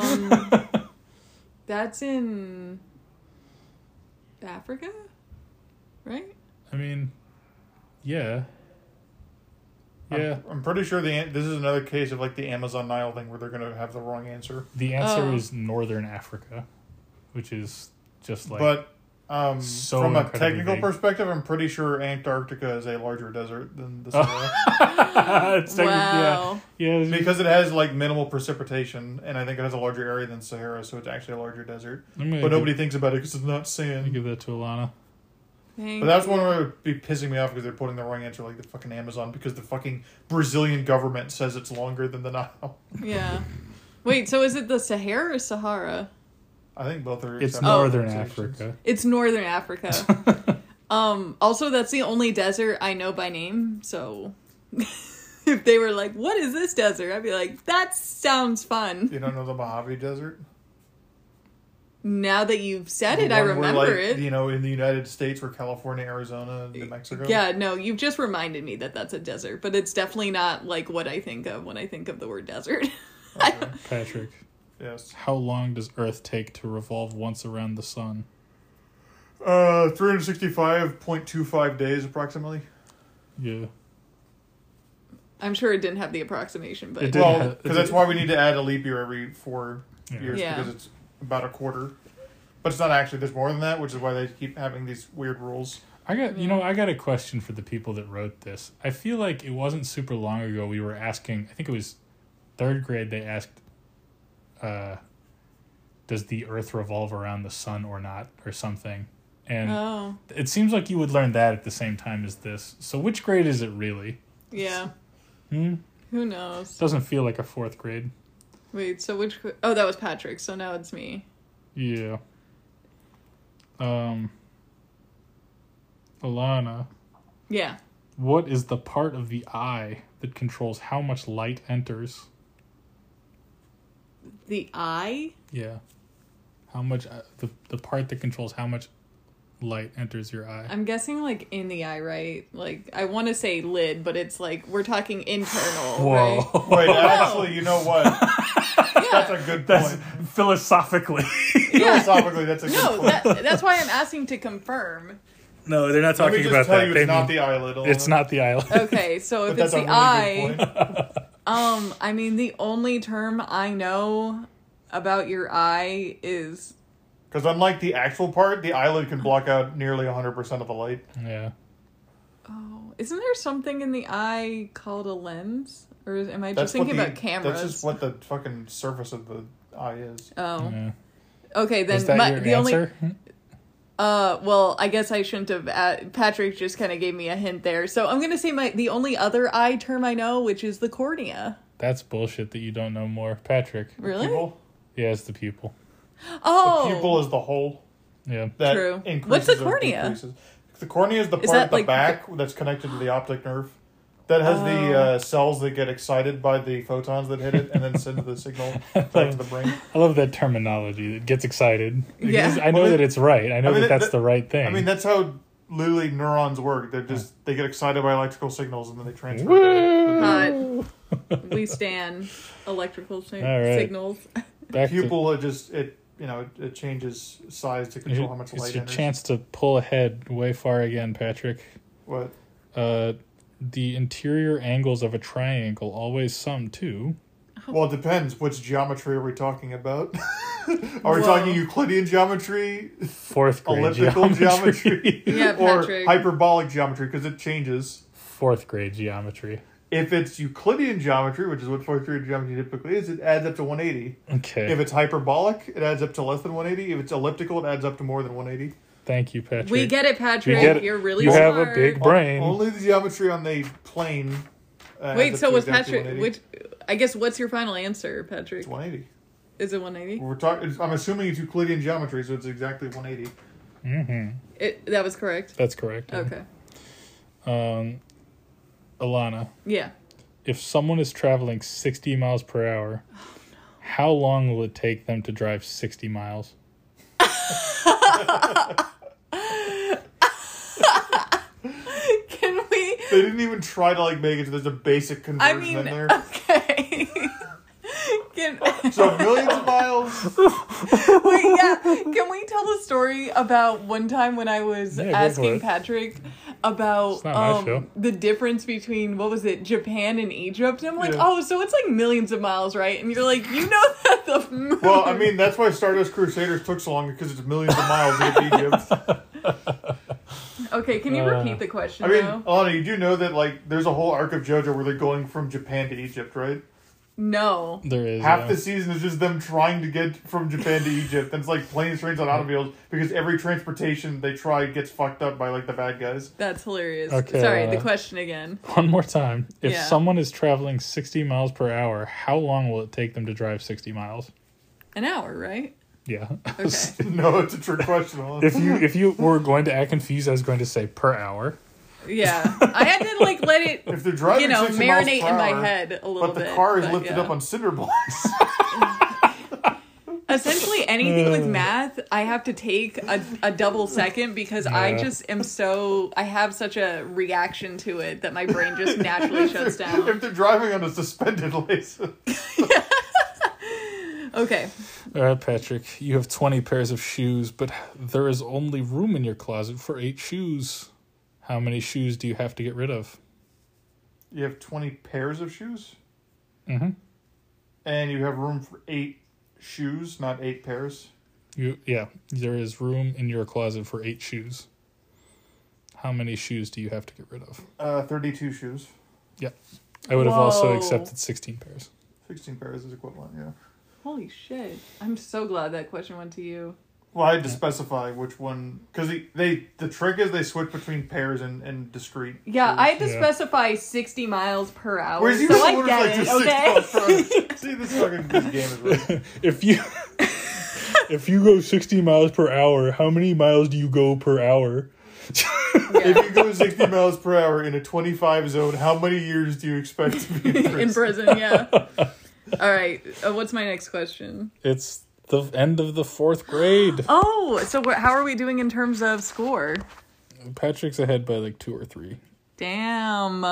[SPEAKER 1] That's in Africa, right?
[SPEAKER 3] I mean, yeah. Yeah.
[SPEAKER 2] I'm pretty sure this is another case of like the Amazon Nile thing where they're going to have the wrong answer.
[SPEAKER 3] The answer
[SPEAKER 1] Oh.
[SPEAKER 3] is Northern Africa, which is just like...
[SPEAKER 2] But
[SPEAKER 3] so
[SPEAKER 2] from a
[SPEAKER 3] incredibly
[SPEAKER 2] technical
[SPEAKER 3] big.
[SPEAKER 2] perspective, I'm pretty sure Antarctica is a larger desert than the Sahara.
[SPEAKER 3] It's technically-
[SPEAKER 1] Wow.
[SPEAKER 3] Yeah.
[SPEAKER 2] Because it has like minimal precipitation, and I think it has a larger area than Sahara, so it's actually a larger desert. But nobody thinks about it because it's not
[SPEAKER 3] I'm
[SPEAKER 2] sand.
[SPEAKER 3] gonna give that to Alana.
[SPEAKER 1] Thank
[SPEAKER 2] But that's
[SPEAKER 1] you.
[SPEAKER 2] one where it would be pissing me off because they're putting the wrong answer, like the fucking Amazon, because the fucking Brazilian government says it's longer than the Nile.
[SPEAKER 1] Yeah. Wait, so is it the Sahara or Sahara?
[SPEAKER 2] I think both are.
[SPEAKER 3] It's
[SPEAKER 2] acceptable
[SPEAKER 3] Northern
[SPEAKER 2] pronunciations.
[SPEAKER 3] Africa.
[SPEAKER 1] It's Northern Africa. Also, that's the only desert I know by name, so if they were like, what is this desert? I'd be like, that sounds fun.
[SPEAKER 2] You don't know the Mojave Desert?
[SPEAKER 1] Now that you've said it, I remember it.
[SPEAKER 2] You know, in the United States, where California, Arizona, New Mexico.
[SPEAKER 1] Yeah, no, you've just reminded me that that's a desert, but it's definitely not like what I think of when I think of the word desert.
[SPEAKER 2] Okay.
[SPEAKER 3] Patrick.
[SPEAKER 2] Yes.
[SPEAKER 3] How long does Earth take to revolve once around the sun?
[SPEAKER 2] 365.25 days, approximately.
[SPEAKER 3] Yeah.
[SPEAKER 1] I'm sure it didn't have the approximation, but...
[SPEAKER 2] Well, because that's why we need to add a leap year every 4 years,
[SPEAKER 1] Yeah.
[SPEAKER 2] because it's about a quarter. But it's not actually, there's more than that, which is why they keep having these weird rules.
[SPEAKER 3] I got a question for the people that wrote this. I feel like it wasn't super long ago we were asking, I think it was 3rd grade, they asked, does the Earth revolve around the sun or not, or something. And it seems like you would learn that at the same time as this. So which grade is it really?
[SPEAKER 1] Yeah.
[SPEAKER 3] Who
[SPEAKER 1] knows?
[SPEAKER 3] Doesn't feel like a 4th grade.
[SPEAKER 1] Wait, so which... Oh, that was Patrick, so now it's me.
[SPEAKER 3] Yeah. Alana.
[SPEAKER 1] Yeah.
[SPEAKER 3] What is the part of the eye that controls how much light enters?
[SPEAKER 1] The eye?
[SPEAKER 3] Yeah. How much... the part that controls how much light enters your eye.
[SPEAKER 1] I'm guessing, like, in the eye, right? Like, I want to say lid, but it's, like, we're talking internal,
[SPEAKER 3] Whoa.
[SPEAKER 1] right?
[SPEAKER 2] Wait, actually, you know what? That's a good point.
[SPEAKER 3] Philosophically.
[SPEAKER 2] Philosophically, that's a good point.
[SPEAKER 1] That's why I'm asking to confirm.
[SPEAKER 3] No, they're not
[SPEAKER 2] Let me
[SPEAKER 3] talking
[SPEAKER 2] just
[SPEAKER 3] about
[SPEAKER 2] tell
[SPEAKER 3] that.
[SPEAKER 2] you, it's not the eyelid. Alana.
[SPEAKER 3] It's not the eyelid.
[SPEAKER 1] Okay, so if
[SPEAKER 2] But
[SPEAKER 1] it's
[SPEAKER 2] that's
[SPEAKER 1] the
[SPEAKER 2] a really
[SPEAKER 1] eye,
[SPEAKER 2] good point.
[SPEAKER 1] I mean, the only term I know about your eye is...
[SPEAKER 2] Because unlike the actual part, the eyelid can block out nearly 100% of the light.
[SPEAKER 3] Yeah.
[SPEAKER 1] Oh, isn't there something in the eye called a lens? Or am I just thinking about cameras?
[SPEAKER 2] That's just what the fucking surface of the eye is.
[SPEAKER 1] Oh.
[SPEAKER 3] Yeah.
[SPEAKER 1] Okay, then
[SPEAKER 3] Is that your
[SPEAKER 1] the
[SPEAKER 3] answer?
[SPEAKER 1] well, I guess I shouldn't have... Patrick just kind of gave me a hint there. So I'm going to say the only other eye term I know, which is the cornea.
[SPEAKER 3] That's bullshit that you don't know more. Patrick.
[SPEAKER 1] Really?
[SPEAKER 2] Pupil?
[SPEAKER 3] Yeah, it's the pupil.
[SPEAKER 1] Oh!
[SPEAKER 2] The pupil is the hole.
[SPEAKER 3] Yeah.
[SPEAKER 2] That
[SPEAKER 1] True.
[SPEAKER 2] increases
[SPEAKER 1] What's the
[SPEAKER 2] or
[SPEAKER 1] cornea?
[SPEAKER 2] decreases. The cornea is the part
[SPEAKER 1] that
[SPEAKER 2] at the
[SPEAKER 1] like
[SPEAKER 2] back that's connected to the optic nerve. That has the cells that get excited by the photons that hit it and then send the signal back to the brain.
[SPEAKER 3] I love that terminology. It gets excited.
[SPEAKER 1] Yeah.
[SPEAKER 3] I know that it's right. I know that's the right thing.
[SPEAKER 2] I mean, that's how literally neurons work. They get excited by electrical signals and then they transfer.
[SPEAKER 1] We stand electrical
[SPEAKER 3] right.
[SPEAKER 1] signals.
[SPEAKER 2] Pupil, it changes size to control how much light
[SPEAKER 3] It's your
[SPEAKER 2] enters.
[SPEAKER 3] chance to pull ahead way far again, Patrick.
[SPEAKER 2] What?
[SPEAKER 3] The interior angles of a triangle always sum to...
[SPEAKER 2] Well, it depends. Which geometry are we talking about? Are we talking Euclidean geometry?
[SPEAKER 3] 4th grade
[SPEAKER 2] elliptical geometry?
[SPEAKER 1] Yeah,
[SPEAKER 2] or
[SPEAKER 1] Patrick.
[SPEAKER 2] hyperbolic geometry, because it changes.
[SPEAKER 3] 4th grade geometry.
[SPEAKER 2] If it's Euclidean geometry, which is what 4th grade geometry typically is, it adds up to 180.
[SPEAKER 3] Okay.
[SPEAKER 2] If it's hyperbolic, it adds up to less than 180. If it's elliptical, it adds up to more than 180.
[SPEAKER 3] Thank you, Patrick.
[SPEAKER 1] We get it, Patrick.
[SPEAKER 3] We get it.
[SPEAKER 1] You're really
[SPEAKER 3] you
[SPEAKER 1] smart.
[SPEAKER 3] have a big brain.
[SPEAKER 2] Only the geometry on the plane.
[SPEAKER 1] Wait, so was Patrick...
[SPEAKER 2] 180.
[SPEAKER 1] I guess what's your final answer, Patrick?
[SPEAKER 2] It's 180.
[SPEAKER 1] Is it 180?
[SPEAKER 2] We're talking. I'm assuming it's Euclidean geometry, so it's exactly 180.
[SPEAKER 3] Mm-hmm.
[SPEAKER 1] That was correct?
[SPEAKER 3] That's correct.
[SPEAKER 1] Okay.
[SPEAKER 3] Alana.
[SPEAKER 1] Yeah.
[SPEAKER 3] If someone is traveling 60 miles per hour, how long will it take them to drive 60 miles?
[SPEAKER 1] Can we...
[SPEAKER 2] They didn't even try to make it so there's a basic conversion in there.
[SPEAKER 1] Okay.
[SPEAKER 2] So millions of miles.
[SPEAKER 1] Wait, yeah. Can we tell the story about one time when I was asking Patrick about the difference between, what was it, Japan and Egypt? And I'm like, so it's like millions of miles, right? And you're like, you know that the moon...
[SPEAKER 2] Well, I mean, that's why Stardust Crusaders took so long, because it's millions of miles to get to Egypt.
[SPEAKER 1] Okay, can you repeat the question,
[SPEAKER 2] I mean,
[SPEAKER 1] though?
[SPEAKER 2] Alana, you do know that, there's a whole arc of JoJo where they're going from Japan to Egypt, right?
[SPEAKER 1] No.
[SPEAKER 3] There is.
[SPEAKER 2] Half the season is just them trying to get from Japan to Egypt. And it's like planes, trains, and automobiles, because every transportation they try gets fucked up by, the bad guys.
[SPEAKER 1] That's hilarious.
[SPEAKER 3] Okay,
[SPEAKER 1] Sorry, the question again.
[SPEAKER 3] One more time. If someone is traveling 60 miles per hour, how long will it take them to drive 60 miles?
[SPEAKER 1] An hour, right?
[SPEAKER 3] Yeah.
[SPEAKER 1] Okay.
[SPEAKER 2] No, it's a trick question.
[SPEAKER 3] If you were going to act confused, I was going to say per hour.
[SPEAKER 1] Yeah, I had to like let it,
[SPEAKER 2] if they're driving 60 miles
[SPEAKER 1] marinate
[SPEAKER 2] per
[SPEAKER 1] in
[SPEAKER 2] hour,
[SPEAKER 1] my head a little bit.
[SPEAKER 2] But the car is lifted up on cinder blocks.
[SPEAKER 1] Essentially, anything with math, I have to take a double second because I just am I have such a reaction to it that my brain just naturally shuts down.
[SPEAKER 2] If they're driving on a suspended license.
[SPEAKER 1] Okay.
[SPEAKER 3] All right, Patrick, you have 20 pairs of shoes, but there is only room in your closet for 8 shoes. How many shoes do you have to get rid of?
[SPEAKER 2] You have 20 pairs of shoes?
[SPEAKER 3] Mm-hmm.
[SPEAKER 2] And you have room for 8 shoes, not 8 pairs?
[SPEAKER 3] Yeah, there is room in your closet for 8 shoes. How many shoes do you have to get rid of?
[SPEAKER 2] 32 shoes.
[SPEAKER 3] Yep. I would have also accepted 16 pairs.
[SPEAKER 2] 16 pairs is equivalent, yeah.
[SPEAKER 1] Holy shit. I'm so glad that question went to you.
[SPEAKER 2] Well, I had to specify which one, because the trick is they switch between pairs and discrete.
[SPEAKER 1] Yeah,
[SPEAKER 2] shoes.
[SPEAKER 1] I had to specify 60 miles per hour.
[SPEAKER 2] Whereas you
[SPEAKER 1] so I get it, okay?
[SPEAKER 2] See, this game is right.
[SPEAKER 3] If you go 60 miles per hour, how many miles do you go per hour?
[SPEAKER 2] If you go 60 miles per hour in a 25 zone, how many years do you expect to be in prison?
[SPEAKER 1] In prison, yeah. All right, what's my next question?
[SPEAKER 3] It's the end of the 4th grade.
[SPEAKER 1] Oh, so how are we doing in terms of score?
[SPEAKER 3] Patrick's ahead by like 2 or 3.
[SPEAKER 1] Damn.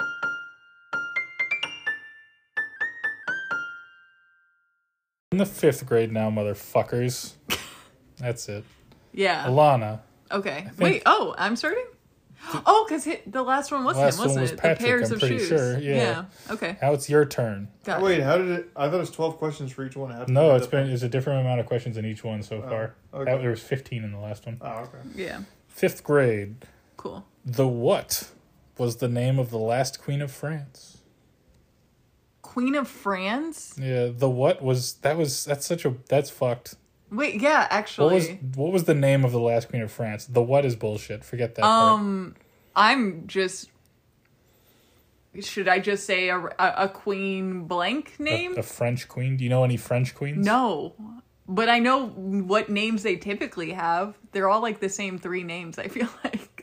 [SPEAKER 3] In the 5th grade now, motherfuckers. That's it.
[SPEAKER 1] Yeah.
[SPEAKER 3] Alana.
[SPEAKER 1] Okay. Wait, I'm starting? Oh, because the last one was him, wasn't it?
[SPEAKER 3] Patrick,
[SPEAKER 1] the pairs
[SPEAKER 3] I'm
[SPEAKER 1] of
[SPEAKER 3] pretty
[SPEAKER 1] shoes.
[SPEAKER 3] sure. Yeah.
[SPEAKER 1] Okay.
[SPEAKER 3] Now it's your turn.
[SPEAKER 1] Got
[SPEAKER 2] Wait,
[SPEAKER 1] it.
[SPEAKER 2] how did it... I thought it was 12 questions for each one.
[SPEAKER 3] No, it's a different amount of questions in each one so far.
[SPEAKER 2] Okay.
[SPEAKER 3] There was 15 in the last one.
[SPEAKER 2] Oh, okay.
[SPEAKER 1] Yeah.
[SPEAKER 3] 5th grade.
[SPEAKER 1] Cool.
[SPEAKER 3] The what was the name of the last queen of France?
[SPEAKER 1] Queen of France?
[SPEAKER 3] Yeah, the what was... That's fucked.
[SPEAKER 1] Wait, yeah, actually.
[SPEAKER 3] What was the name of the last queen of France? The what is bullshit. Forget that part.
[SPEAKER 1] I'm just... Should I just say a queen blank name?
[SPEAKER 3] A French queen? Do you know any French queens?
[SPEAKER 1] No. But I know what names they typically have. They're all like the same 3 names, I feel like.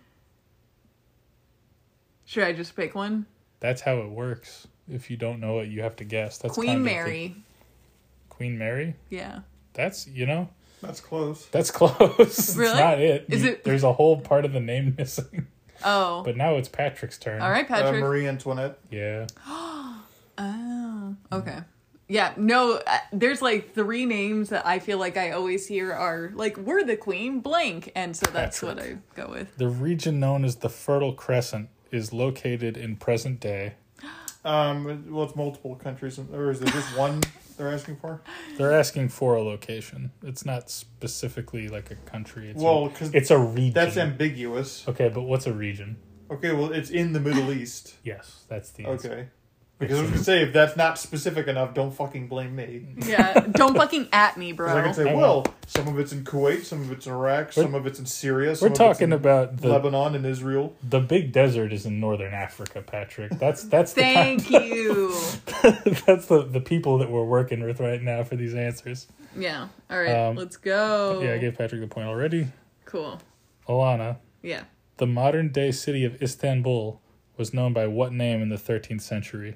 [SPEAKER 1] Should I just pick one?
[SPEAKER 3] That's how it works. If you don't know it, you have to guess. That's
[SPEAKER 1] Queen Mary.
[SPEAKER 3] Queen Mary?
[SPEAKER 1] Yeah.
[SPEAKER 3] That's,
[SPEAKER 2] That's close.
[SPEAKER 3] That's close.
[SPEAKER 1] Really?
[SPEAKER 3] It's not it.
[SPEAKER 1] Is it?
[SPEAKER 3] There's a whole part of the name missing.
[SPEAKER 1] Oh.
[SPEAKER 3] But now it's Patrick's turn.
[SPEAKER 1] All right, Patrick.
[SPEAKER 2] Marie Antoinette.
[SPEAKER 3] Yeah.
[SPEAKER 1] Oh, okay. Yeah, no, there's like 3 names that I feel like I always hear are like, we're the queen blank. And so that's
[SPEAKER 3] Patrick.
[SPEAKER 1] what I go with.
[SPEAKER 3] The region known as the Fertile Crescent is located in present day.
[SPEAKER 2] Well, it's multiple countries, or is it just one they're asking for?
[SPEAKER 3] They're asking for a location. It's not specifically like a country.
[SPEAKER 2] Because
[SPEAKER 3] it's a region.
[SPEAKER 2] That's ambiguous.
[SPEAKER 3] Okay, but what's a region?
[SPEAKER 2] Okay, well, it's in the Middle East.
[SPEAKER 3] Yes, that's the answer.
[SPEAKER 2] Okay. Because I was going to say, if that's not specific enough, don't fucking blame me.
[SPEAKER 1] Yeah, don't fucking at me, bro.
[SPEAKER 2] I can say, well, some of it's in Kuwait, some of it's in Iraq, some of it's in Syria.
[SPEAKER 3] We're talking about
[SPEAKER 2] Lebanon and Israel.
[SPEAKER 3] The big desert is in northern Africa, Patrick. That's
[SPEAKER 1] Thank you.
[SPEAKER 3] That's the people that we're working with right now for these answers.
[SPEAKER 1] Yeah. All right, let's go.
[SPEAKER 3] Yeah, I gave Patrick the point already.
[SPEAKER 1] Cool.
[SPEAKER 3] Alana.
[SPEAKER 1] Yeah.
[SPEAKER 3] The modern day city of Istanbul was known by what name in the 13th century?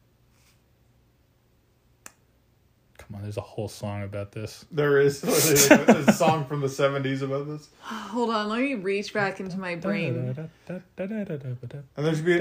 [SPEAKER 3] Come on, there's a whole song about this.
[SPEAKER 2] There is. There's a song from the 70s about this.
[SPEAKER 1] Hold on, let me reach back into my brain.
[SPEAKER 2] And there should be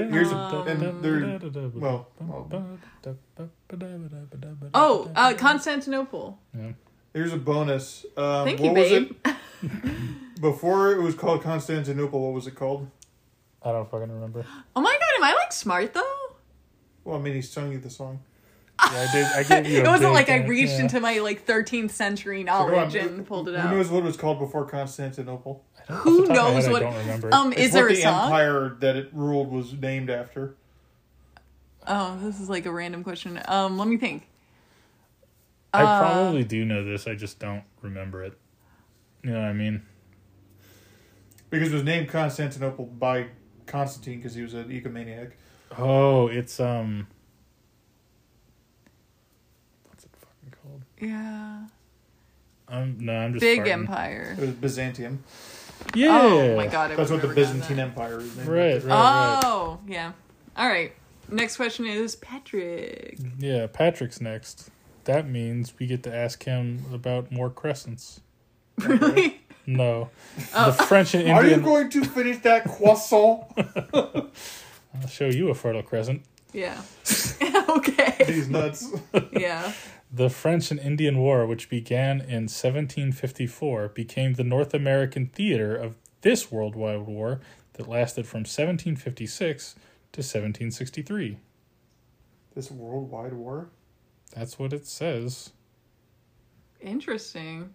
[SPEAKER 1] Constantinople.
[SPEAKER 3] Yeah.
[SPEAKER 2] Here's a bonus.
[SPEAKER 1] Thank
[SPEAKER 2] what
[SPEAKER 1] you,
[SPEAKER 2] was
[SPEAKER 1] babe.
[SPEAKER 2] it? Before it was called Constantinople, what was it called?
[SPEAKER 3] I don't fucking remember.
[SPEAKER 1] Oh my god, am I like smart though?
[SPEAKER 2] Well, I mean, he's telling you the song.
[SPEAKER 3] Yeah, I gave you
[SPEAKER 1] it wasn't like I reached into my like 13th century knowledge and pulled it out.
[SPEAKER 2] Who knows what it was called before Constantinople?
[SPEAKER 1] Who knows what?
[SPEAKER 3] I don't remember.
[SPEAKER 1] Is there a song?
[SPEAKER 2] The empire that it ruled was named after.
[SPEAKER 1] Oh, this is like a random question. Let me think.
[SPEAKER 3] I probably do know this. I just don't remember it. You know what I mean?
[SPEAKER 2] Because it was named Constantinople by Constantine because he was an egomaniac.
[SPEAKER 3] Oh, it's what's it fucking called?
[SPEAKER 1] Yeah.
[SPEAKER 3] I'm just
[SPEAKER 1] Big
[SPEAKER 3] farting.
[SPEAKER 1] empire.
[SPEAKER 2] It was Byzantium.
[SPEAKER 3] Yeah.
[SPEAKER 1] Oh my god.
[SPEAKER 2] That's what the
[SPEAKER 1] the
[SPEAKER 2] Byzantine Empire is named.
[SPEAKER 3] Right.
[SPEAKER 1] Oh, yeah. All right. Next question is Patrick.
[SPEAKER 3] Yeah, Patrick's next. That means we get to ask him about more crescents.
[SPEAKER 1] Really?
[SPEAKER 3] No. The French and
[SPEAKER 2] Are you
[SPEAKER 3] Indian...
[SPEAKER 2] going to finish that croissant?
[SPEAKER 3] I'll show you a fertile crescent.
[SPEAKER 1] Yeah. Okay.
[SPEAKER 2] These nuts.
[SPEAKER 1] Yeah.
[SPEAKER 3] The French and Indian War, which began in 1754, became the North American theater of this worldwide war that lasted from 1756 to 1763.
[SPEAKER 2] This worldwide war?
[SPEAKER 3] That's what it says.
[SPEAKER 1] Interesting.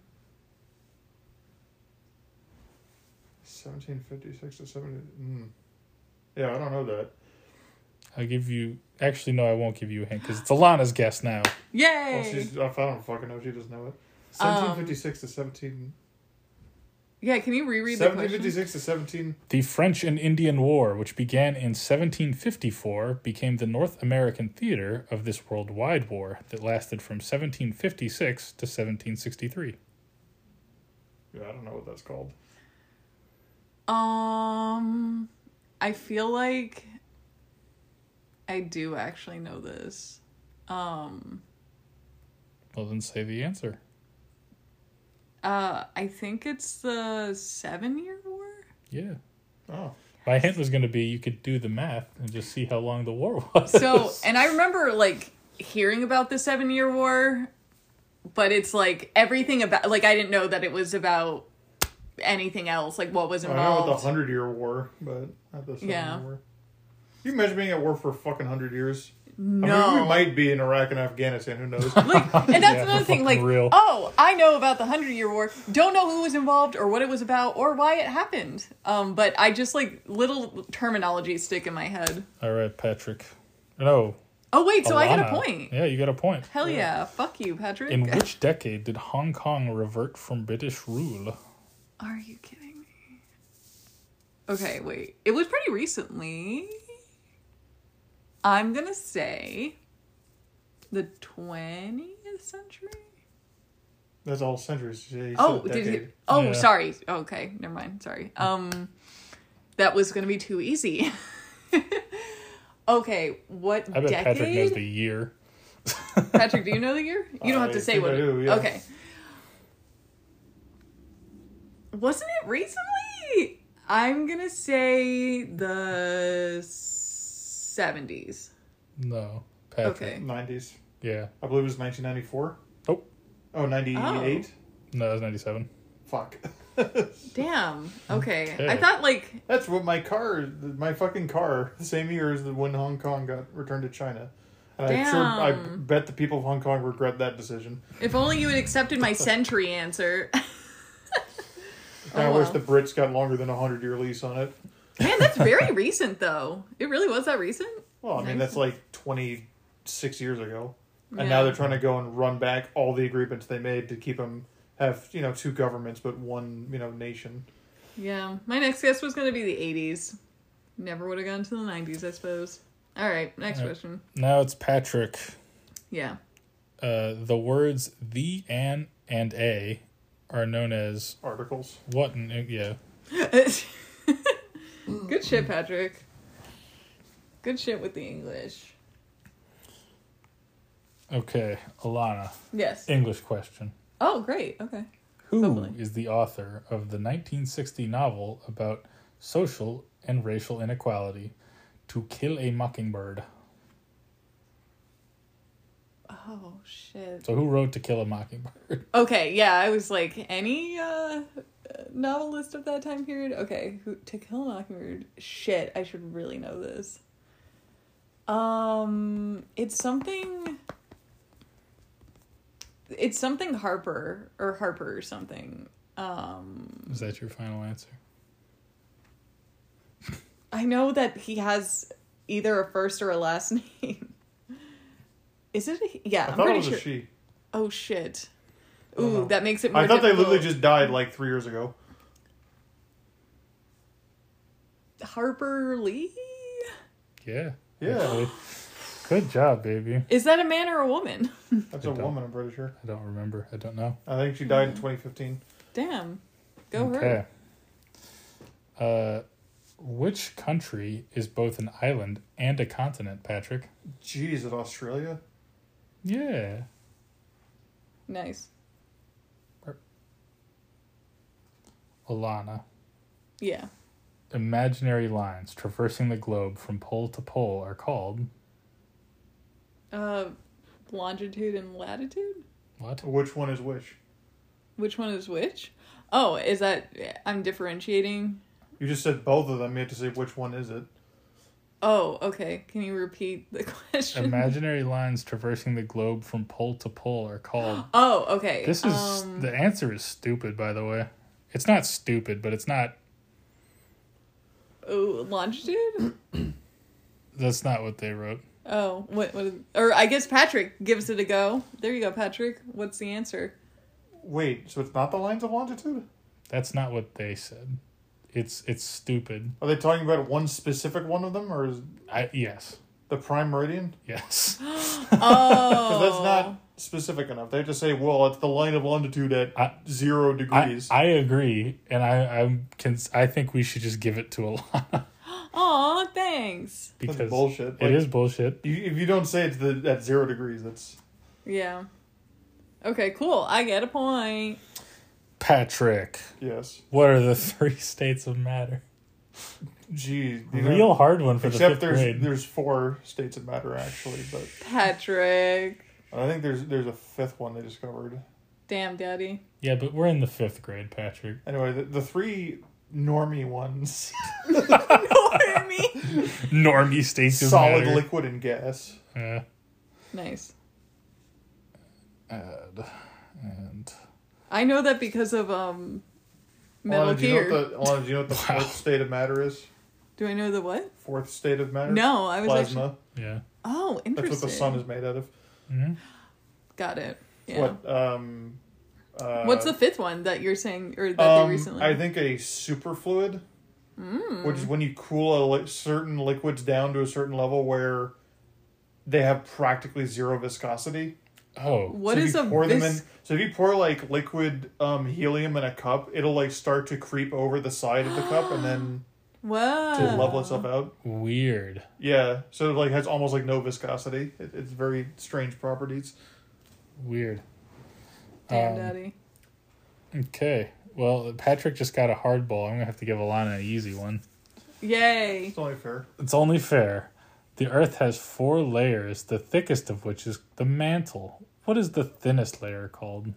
[SPEAKER 2] 1756 to 17... Yeah, I don't know that.
[SPEAKER 3] I'll give you... Actually, no, I won't give you a hint, because it's Alana's guess now.
[SPEAKER 1] Yay!
[SPEAKER 2] Well, I don't fucking know. She doesn't know it. 1756 to 17...
[SPEAKER 1] Yeah, can you reread the question?
[SPEAKER 2] 1756 to 17...
[SPEAKER 3] The French and Indian War, which began in 1754, became the North American theater of this worldwide war that lasted from 1756 to 1763.
[SPEAKER 2] Yeah, I don't know what that's called.
[SPEAKER 1] I feel like I do actually know this.
[SPEAKER 3] Well, then say the answer.
[SPEAKER 1] I think it's the 7-Year War?
[SPEAKER 3] Yeah.
[SPEAKER 2] Oh.
[SPEAKER 3] My hint was going to be you could do the math and just see how long the war was.
[SPEAKER 1] So, and I remember, like, hearing about the 7-Year War, but it's, like, everything about, like, I didn't know that it was about anything else, like, what was
[SPEAKER 2] I know
[SPEAKER 1] involved.
[SPEAKER 2] about the 100-Year War, but not the 7-Year
[SPEAKER 1] Yeah.
[SPEAKER 2] War. Can you imagine being at war for fucking 100 years?
[SPEAKER 1] No.
[SPEAKER 2] I mean, we might be in Iraq and Afghanistan, who knows?
[SPEAKER 1] Like, and that's another thing, like,
[SPEAKER 3] real.
[SPEAKER 1] oh, I know about the 100-Year War, don't know who was involved or what it was about or why it happened. But I just, like, little terminology stick in my head.
[SPEAKER 3] All right, Patrick. No.
[SPEAKER 1] Oh, wait, so I get a
[SPEAKER 3] Alana.
[SPEAKER 1] point.
[SPEAKER 3] Yeah, you got a point.
[SPEAKER 1] Hell yeah. Fuck you, Patrick.
[SPEAKER 3] In which decade did Hong Kong revert from British rule?
[SPEAKER 1] Are you kidding me? Okay, wait. It was pretty recently. I'm gonna say the 20th century?
[SPEAKER 2] That's all centuries. Yeah, you
[SPEAKER 1] Oh,
[SPEAKER 2] said
[SPEAKER 1] did you?
[SPEAKER 2] decade.
[SPEAKER 1] Oh,
[SPEAKER 3] Yeah.
[SPEAKER 1] sorry. Okay, never mind. Sorry. That was gonna be too easy. Okay, what
[SPEAKER 3] I bet
[SPEAKER 1] decade?
[SPEAKER 3] Patrick knows the year.
[SPEAKER 1] Patrick, do you know the year? You don't have to say
[SPEAKER 2] think
[SPEAKER 1] what.
[SPEAKER 2] I do, yeah.
[SPEAKER 1] Okay. Wasn't it recently? I'm gonna say the 70s.
[SPEAKER 3] No. Patrick.
[SPEAKER 1] Okay.
[SPEAKER 2] 90s.
[SPEAKER 3] Yeah.
[SPEAKER 2] I believe it was 1994.
[SPEAKER 3] Oh.
[SPEAKER 2] Oh, 98?
[SPEAKER 3] No, it was 97.
[SPEAKER 2] Fuck.
[SPEAKER 1] Damn. Okay.
[SPEAKER 3] Okay.
[SPEAKER 1] I thought, like,
[SPEAKER 2] That's what my fucking car, the same year as when Hong Kong got returned to China. And I
[SPEAKER 1] Damn.
[SPEAKER 2] bet the people of Hong Kong regret that decision.
[SPEAKER 1] if only you had accepted my century answer.
[SPEAKER 2] I
[SPEAKER 1] Oh,
[SPEAKER 2] wish
[SPEAKER 1] wow.
[SPEAKER 2] the Brits got longer than a 100-year lease on it.
[SPEAKER 1] Man, that's very recent, though. It really was that recent?
[SPEAKER 2] Well, I mean, that's like 26 years ago. And
[SPEAKER 1] Yeah.
[SPEAKER 2] now they're trying to go and run back all the agreements they made to keep them, have, two governments, but one, nation.
[SPEAKER 1] Yeah. My next guess was going to be the 80s. Never would have gone to the 90s, I suppose. All right, next question.
[SPEAKER 3] Now it's Patrick.
[SPEAKER 1] Yeah.
[SPEAKER 3] The words the, and a are known as
[SPEAKER 2] Articles.
[SPEAKER 3] what? Yeah.
[SPEAKER 1] Good shit, Patrick. Good shit with the English.
[SPEAKER 3] Okay, Alana.
[SPEAKER 1] Yes.
[SPEAKER 3] English question.
[SPEAKER 1] Oh, great. Okay.
[SPEAKER 3] Who
[SPEAKER 1] Hopefully.
[SPEAKER 3] is the author of the 1960 novel about social and racial inequality, To Kill a Mockingbird?
[SPEAKER 1] Oh, shit.
[SPEAKER 3] So who wrote To Kill a Mockingbird?
[SPEAKER 1] Okay, yeah, I was like, any novelist of that time period? Okay, To Kill a Mockingbird. Shit, I should really know this. It's something Harper or something.
[SPEAKER 3] Is that your final answer?
[SPEAKER 1] I know that he has either a first or a last name. Is it? Yeah,
[SPEAKER 2] I
[SPEAKER 1] I'm
[SPEAKER 2] thought it
[SPEAKER 1] pretty
[SPEAKER 2] was
[SPEAKER 1] sure.
[SPEAKER 2] a she.
[SPEAKER 1] Oh shit!
[SPEAKER 2] I don't
[SPEAKER 1] Ooh,
[SPEAKER 2] know.
[SPEAKER 1] that makes it more
[SPEAKER 2] I thought they
[SPEAKER 1] difficult.
[SPEAKER 2] literally just died like 3 years ago.
[SPEAKER 1] Harper Lee.
[SPEAKER 3] Yeah.
[SPEAKER 2] Yeah.
[SPEAKER 3] Actually. Good job, baby.
[SPEAKER 1] Is that a man or a woman?
[SPEAKER 2] That's a woman, I'm pretty sure.
[SPEAKER 3] I don't remember. I don't know.
[SPEAKER 2] I think she died in 2015.
[SPEAKER 1] Damn. Go her.
[SPEAKER 3] Which country is both an island and a continent, Patrick?
[SPEAKER 2] Gee, is it Australia?
[SPEAKER 3] Yeah.
[SPEAKER 1] Nice.
[SPEAKER 3] Alana.
[SPEAKER 1] Yeah.
[SPEAKER 3] Imaginary lines traversing the globe from pole to pole are called...
[SPEAKER 1] Longitude and latitude?
[SPEAKER 3] What?
[SPEAKER 2] Which one is which?
[SPEAKER 1] Which one is which? Oh, is that... I'm differentiating...
[SPEAKER 2] You just said both of them. You have to say which one is it.
[SPEAKER 1] Oh, okay. Can you repeat the question?
[SPEAKER 3] Imaginary lines traversing the globe from pole to pole are called...
[SPEAKER 1] Oh, okay.
[SPEAKER 3] This is... The answer is stupid, by the way. It's not stupid, but it's not...
[SPEAKER 1] Oh, longitude?
[SPEAKER 3] That's not what they wrote.
[SPEAKER 1] Oh, what or I guess Patrick gives it a go. There you go, Patrick. What's the answer?
[SPEAKER 2] Wait, so it's not the lines of longitude?
[SPEAKER 3] That's not what they said. It's stupid.
[SPEAKER 2] Are they talking about one specific one of them, or is
[SPEAKER 3] yes.
[SPEAKER 2] the prime meridian?
[SPEAKER 3] Yes.
[SPEAKER 1] Oh.
[SPEAKER 2] Because that's not specific enough. They have to say, well, it's the line of longitude at 0 degrees.
[SPEAKER 3] I agree, and I think we should just give it to Alana.
[SPEAKER 1] Aw, thanks.
[SPEAKER 2] That's
[SPEAKER 3] Because
[SPEAKER 2] bullshit.
[SPEAKER 3] It is bullshit.
[SPEAKER 2] If you don't say it's at 0 degrees, that's...
[SPEAKER 1] Yeah. Okay, cool. I get a point.
[SPEAKER 3] Patrick.
[SPEAKER 2] Yes.
[SPEAKER 3] What are the 3 states of matter?
[SPEAKER 2] Gee.
[SPEAKER 3] Real hard one for the 5th grade.
[SPEAKER 2] There's 4 states of matter, actually, but...
[SPEAKER 1] Patrick.
[SPEAKER 2] I think there's a 5th one they discovered.
[SPEAKER 1] Damn, Daddy.
[SPEAKER 3] Yeah, but we're in the 5th grade, Patrick.
[SPEAKER 2] Anyway, the 3 normie ones...
[SPEAKER 3] Normie states of
[SPEAKER 2] solid,
[SPEAKER 3] matter.
[SPEAKER 2] liquid, and gas.
[SPEAKER 3] Yeah.
[SPEAKER 1] Nice.
[SPEAKER 3] And
[SPEAKER 1] I know that because of Metal Gear.
[SPEAKER 2] Do you know what the 4th state of matter is?
[SPEAKER 1] Do I know the what?
[SPEAKER 2] 4th state of matter?
[SPEAKER 1] No, I was
[SPEAKER 2] Plasma.
[SPEAKER 1] actually...
[SPEAKER 3] Yeah.
[SPEAKER 1] Oh, interesting.
[SPEAKER 2] That's what the sun is made out of.
[SPEAKER 3] Mm-hmm.
[SPEAKER 1] Got it. Yeah.
[SPEAKER 2] What?
[SPEAKER 1] What's the 5th one that you're saying, or that they recently?
[SPEAKER 2] I think a superfluid, which is when you cool certain liquids down to a certain level where they have practically 0 viscosity.
[SPEAKER 3] Oh.
[SPEAKER 1] What is a
[SPEAKER 2] So if you pour like liquid helium in a cup, it'll like start to creep over the side of the cup and then
[SPEAKER 1] wow.
[SPEAKER 2] to level itself out.
[SPEAKER 3] Weird.
[SPEAKER 2] Yeah, so it like has almost like no viscosity. It's very strange properties.
[SPEAKER 3] Weird.
[SPEAKER 1] Damn, Daddy.
[SPEAKER 3] Okay. Well, Patrick just got a hard ball. I'm going to have to give Alana an easy one.
[SPEAKER 1] Yay.
[SPEAKER 2] It's only fair.
[SPEAKER 3] It's only fair. The Earth has 4 layers, the thickest of which is the mantle. What is the thinnest layer called?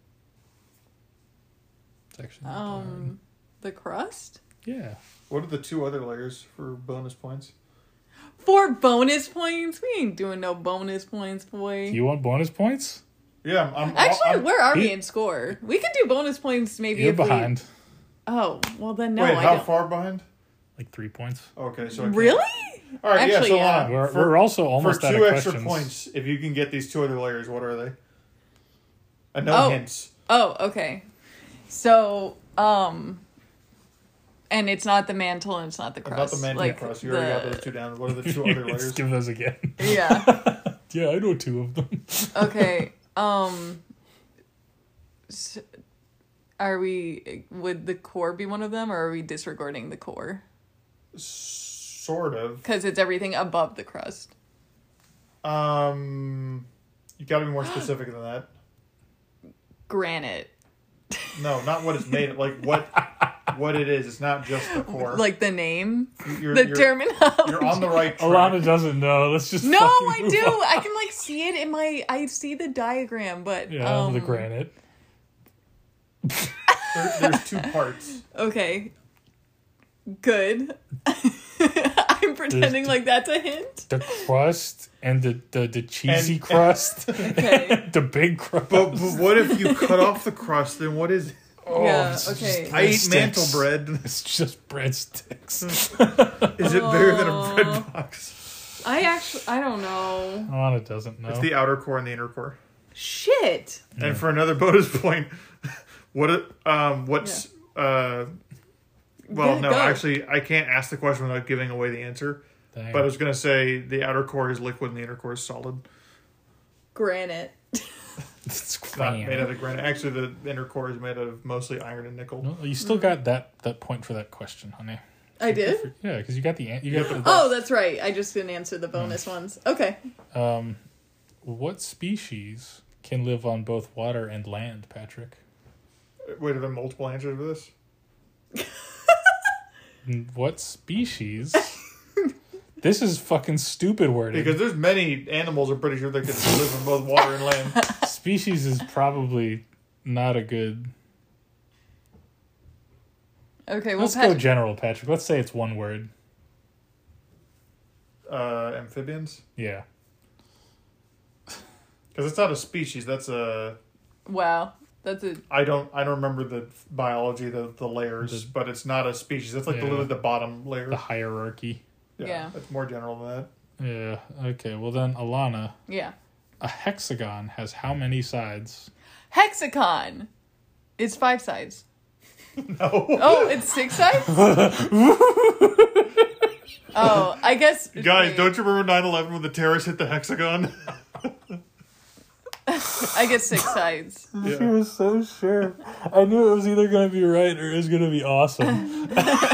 [SPEAKER 3] It's actually not that hard.
[SPEAKER 1] The crust?
[SPEAKER 3] Yeah.
[SPEAKER 2] What are the 2 other layers for bonus points?
[SPEAKER 1] For bonus points? We ain't doing no bonus points, boy.
[SPEAKER 3] Do you want bonus points?
[SPEAKER 2] Yeah,
[SPEAKER 1] Actually, where are we in score? We could do bonus points maybe
[SPEAKER 3] You're
[SPEAKER 1] if
[SPEAKER 3] behind.
[SPEAKER 1] Oh, well then no.
[SPEAKER 2] Wait,
[SPEAKER 1] I
[SPEAKER 2] how
[SPEAKER 1] don't.
[SPEAKER 2] far behind?
[SPEAKER 3] Like 3 points.
[SPEAKER 2] Okay, so
[SPEAKER 1] Really?
[SPEAKER 2] All right,
[SPEAKER 1] Actually,
[SPEAKER 2] yeah. So
[SPEAKER 1] yeah.
[SPEAKER 3] We're also almost
[SPEAKER 2] for
[SPEAKER 3] out
[SPEAKER 2] 2
[SPEAKER 3] of
[SPEAKER 2] extra
[SPEAKER 3] questions.
[SPEAKER 2] points, if you can get these 2 other layers, what are they? And no hints.
[SPEAKER 1] Oh, okay. So, and it's not the mantle and it's not the crust.
[SPEAKER 2] Not the mantle crust. You already got those 2 down. What are the 2 other layers?
[SPEAKER 3] Let's give those again.
[SPEAKER 1] Yeah.
[SPEAKER 3] Yeah, I know 2 of them.
[SPEAKER 1] Okay. So would the core be one of them, or are we disregarding the core?
[SPEAKER 2] Sort of.
[SPEAKER 1] Because it's everything above the crust.
[SPEAKER 2] You got to be more specific than that.
[SPEAKER 1] Granite.
[SPEAKER 2] No, not what it's made of. Like what it is. It's not just the core.
[SPEAKER 1] Like the name?
[SPEAKER 2] You're
[SPEAKER 1] terminology.
[SPEAKER 2] You're on the right track.
[SPEAKER 3] Alana doesn't know. Let's just
[SPEAKER 1] No,
[SPEAKER 3] fucking
[SPEAKER 1] I
[SPEAKER 3] move
[SPEAKER 1] do.
[SPEAKER 3] on.
[SPEAKER 1] I can like see it in I see the diagram, but
[SPEAKER 3] Yeah, the granite.
[SPEAKER 2] There's 2 parts.
[SPEAKER 1] Okay. Good. I'm pretending like that's a hint.
[SPEAKER 3] The crust and the cheesy crust.
[SPEAKER 1] Okay.
[SPEAKER 3] The big crust.
[SPEAKER 2] But what if you cut off the crust? Then what is it?
[SPEAKER 3] Oh,
[SPEAKER 1] Yeah,
[SPEAKER 3] it's
[SPEAKER 1] okay.
[SPEAKER 3] just
[SPEAKER 2] I eat
[SPEAKER 3] breadsticks.
[SPEAKER 2] mantle bread.
[SPEAKER 3] It's just breadsticks.
[SPEAKER 2] Is it bigger than a bread box?
[SPEAKER 1] I don't know.
[SPEAKER 3] Alana doesn't know.
[SPEAKER 2] It's the outer core and the inner core.
[SPEAKER 1] Shit.
[SPEAKER 2] And for another bonus point, what's well,
[SPEAKER 1] Yeah,
[SPEAKER 2] no,
[SPEAKER 1] go.
[SPEAKER 2] actually, I can't ask the question without giving away the answer.
[SPEAKER 3] Dang.
[SPEAKER 2] But I was going to say the outer core is liquid and the inner core is solid.
[SPEAKER 1] Granite.
[SPEAKER 3] It's
[SPEAKER 2] Not made out of granite. Actually, the inner core is made out of mostly iron and nickel.
[SPEAKER 3] No, you still got that point for that question, honey.
[SPEAKER 1] I did?
[SPEAKER 3] Yeah, because you got the
[SPEAKER 1] Oh, that's right. I just didn't answer the bonus ones. Okay.
[SPEAKER 3] What species can live on both water and land, Patrick?
[SPEAKER 2] Wait, are there multiple answers for this?
[SPEAKER 3] What species? This is fucking stupid wording.
[SPEAKER 2] Because there's many animals I'm pretty sure that can live in both water and land.
[SPEAKER 3] Species is probably not a good...
[SPEAKER 1] Okay, well,
[SPEAKER 3] let's go general, Patrick. Let's say it's one word.
[SPEAKER 2] Amphibians?
[SPEAKER 3] Yeah.
[SPEAKER 2] Because it's not a species, that's a...
[SPEAKER 1] Wow. That's a...
[SPEAKER 2] I don't remember the biology, the layers, but it's not a species. That's like literally the bottom layer.
[SPEAKER 3] The hierarchy.
[SPEAKER 1] Yeah.
[SPEAKER 2] It's more general than that.
[SPEAKER 3] Yeah. Okay, well then, Alana.
[SPEAKER 1] Yeah.
[SPEAKER 3] A hexagon has how many sides?
[SPEAKER 1] Hexagon is 5 sides.
[SPEAKER 2] No.
[SPEAKER 1] Oh, it's 6 sides? Oh, I guess...
[SPEAKER 2] Guys, don't you remember 9/11 when the terrorists hit the hexagon?
[SPEAKER 1] I guess 6 sides.
[SPEAKER 3] Yeah. She was so sure. I knew it was either going to be right or it was going to be awesome.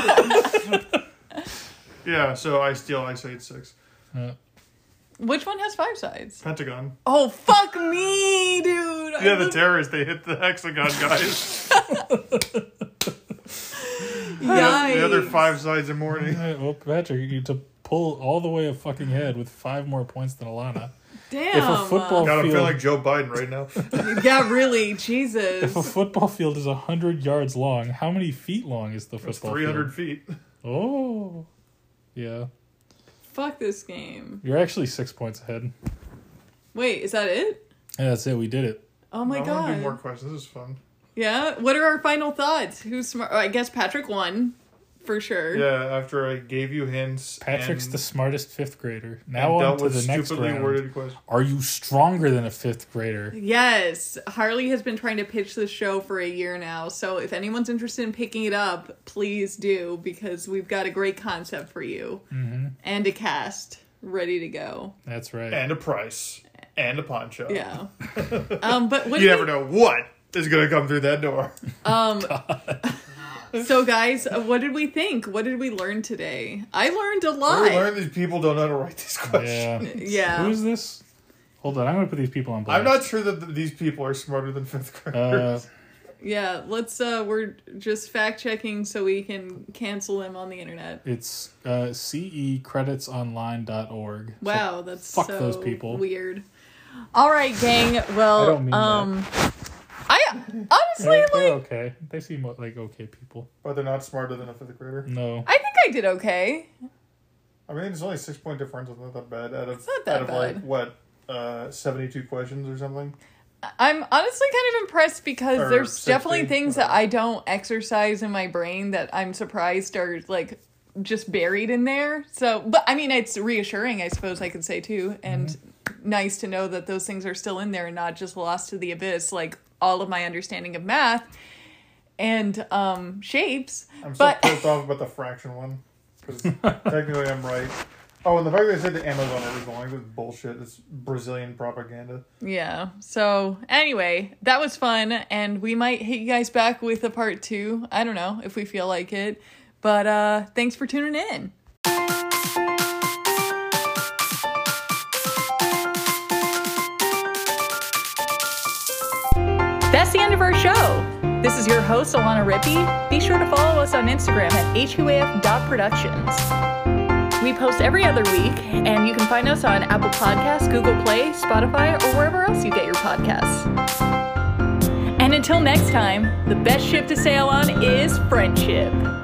[SPEAKER 2] Yeah, so I say it's 6.
[SPEAKER 1] Which one has 5 sides?
[SPEAKER 2] Pentagon.
[SPEAKER 1] Oh, fuck me, dude.
[SPEAKER 2] Yeah, the terrorists, they hit the hexagon, guys.
[SPEAKER 1] Yikes.
[SPEAKER 2] The other 5 sides are mourning.
[SPEAKER 3] Well, Patrick, you need to pull all the way a fucking head with 5 more points than Alana.
[SPEAKER 1] Damn.
[SPEAKER 3] If a football
[SPEAKER 2] God, I
[SPEAKER 3] field...
[SPEAKER 2] feel like Joe Biden right now.
[SPEAKER 1] Yeah, really. Jesus.
[SPEAKER 3] If a football field is 100 yards long, how many feet long is the
[SPEAKER 2] It's
[SPEAKER 3] football
[SPEAKER 2] 300
[SPEAKER 3] field?
[SPEAKER 2] feet.
[SPEAKER 3] Oh. Yeah.
[SPEAKER 1] Fuck this game.
[SPEAKER 3] You're actually 6 points ahead.
[SPEAKER 1] Wait, is that it?
[SPEAKER 3] Yeah, that's it. We did it.
[SPEAKER 1] Oh my
[SPEAKER 2] I want to do more
[SPEAKER 1] god.
[SPEAKER 2] questions. This is fun.
[SPEAKER 1] Yeah? What are our final thoughts? Who's smart? Oh, I guess Patrick won. For sure.
[SPEAKER 2] Yeah, after I gave you hints.
[SPEAKER 3] Patrick's the smartest 5th grader. Now
[SPEAKER 2] and
[SPEAKER 3] on
[SPEAKER 2] dealt
[SPEAKER 3] to
[SPEAKER 2] with
[SPEAKER 3] the next
[SPEAKER 2] stupidly
[SPEAKER 3] round.
[SPEAKER 2] worded questions.
[SPEAKER 3] Are you stronger than a 5th grader?
[SPEAKER 1] Yes. Harley has been trying to pitch this show for a year now. So if anyone's interested in picking it up, please do. Because we've got a great concept for you.
[SPEAKER 3] Mm-hmm.
[SPEAKER 1] And a cast ready to go.
[SPEAKER 3] That's right.
[SPEAKER 2] And a price. And a pawn shop.
[SPEAKER 1] Yeah. But what
[SPEAKER 2] you never know what is going to come through that door.
[SPEAKER 1] So guys, what did we think? What did we learn today? I learned a lot.
[SPEAKER 2] We learned these people don't know how to write these questions.
[SPEAKER 1] Yeah.
[SPEAKER 3] Who is this? Hold on, I'm going to put these people on blast.
[SPEAKER 2] I'm not sure that these people are smarter than 5th graders.
[SPEAKER 1] Yeah, let's, we're just fact-checking so we can cancel them on the internet.
[SPEAKER 3] It's cecreditsonline.org.
[SPEAKER 1] Wow,
[SPEAKER 3] so
[SPEAKER 1] that's
[SPEAKER 3] fuck
[SPEAKER 1] so
[SPEAKER 3] those people.
[SPEAKER 1] Weird. All right, gang. Well,
[SPEAKER 3] I don't mean that.
[SPEAKER 1] I honestly
[SPEAKER 3] They're okay. They seem like okay people.
[SPEAKER 2] But they're not smarter than a 5th grader.
[SPEAKER 3] No.
[SPEAKER 1] I think I did okay.
[SPEAKER 2] I mean, it's only 6 point difference. It's not that bad.
[SPEAKER 1] It's not that bad.
[SPEAKER 2] Like, what, 72 questions or something?
[SPEAKER 1] I'm honestly kind of impressed because
[SPEAKER 2] Or
[SPEAKER 1] there's
[SPEAKER 2] 60,
[SPEAKER 1] definitely things that I don't exercise in my brain that I'm surprised are like just buried in there. So, but I mean, it's reassuring, I suppose I could say too, and nice to know that those things are still in there and not just lost to the abyss, like all of my understanding of math and shapes.
[SPEAKER 2] I'm so pissed off about the fraction one. Because technically I'm right. Oh, and the fact that they said the Amazon original language is bullshit. It's Brazilian propaganda.
[SPEAKER 1] Yeah. So anyway, that was fun, and we might hit you guys back with a part 2. I don't know if we feel like it. But thanks for tuning in. That's the end of our show. This is your host, Alana Rippey. Be sure to follow us on Instagram at HQAF.productions. We post every other week, and you can find us on Apple Podcasts, Google Play, Spotify, or wherever else you get your podcasts. And until next time, the best ship to sail on is friendship.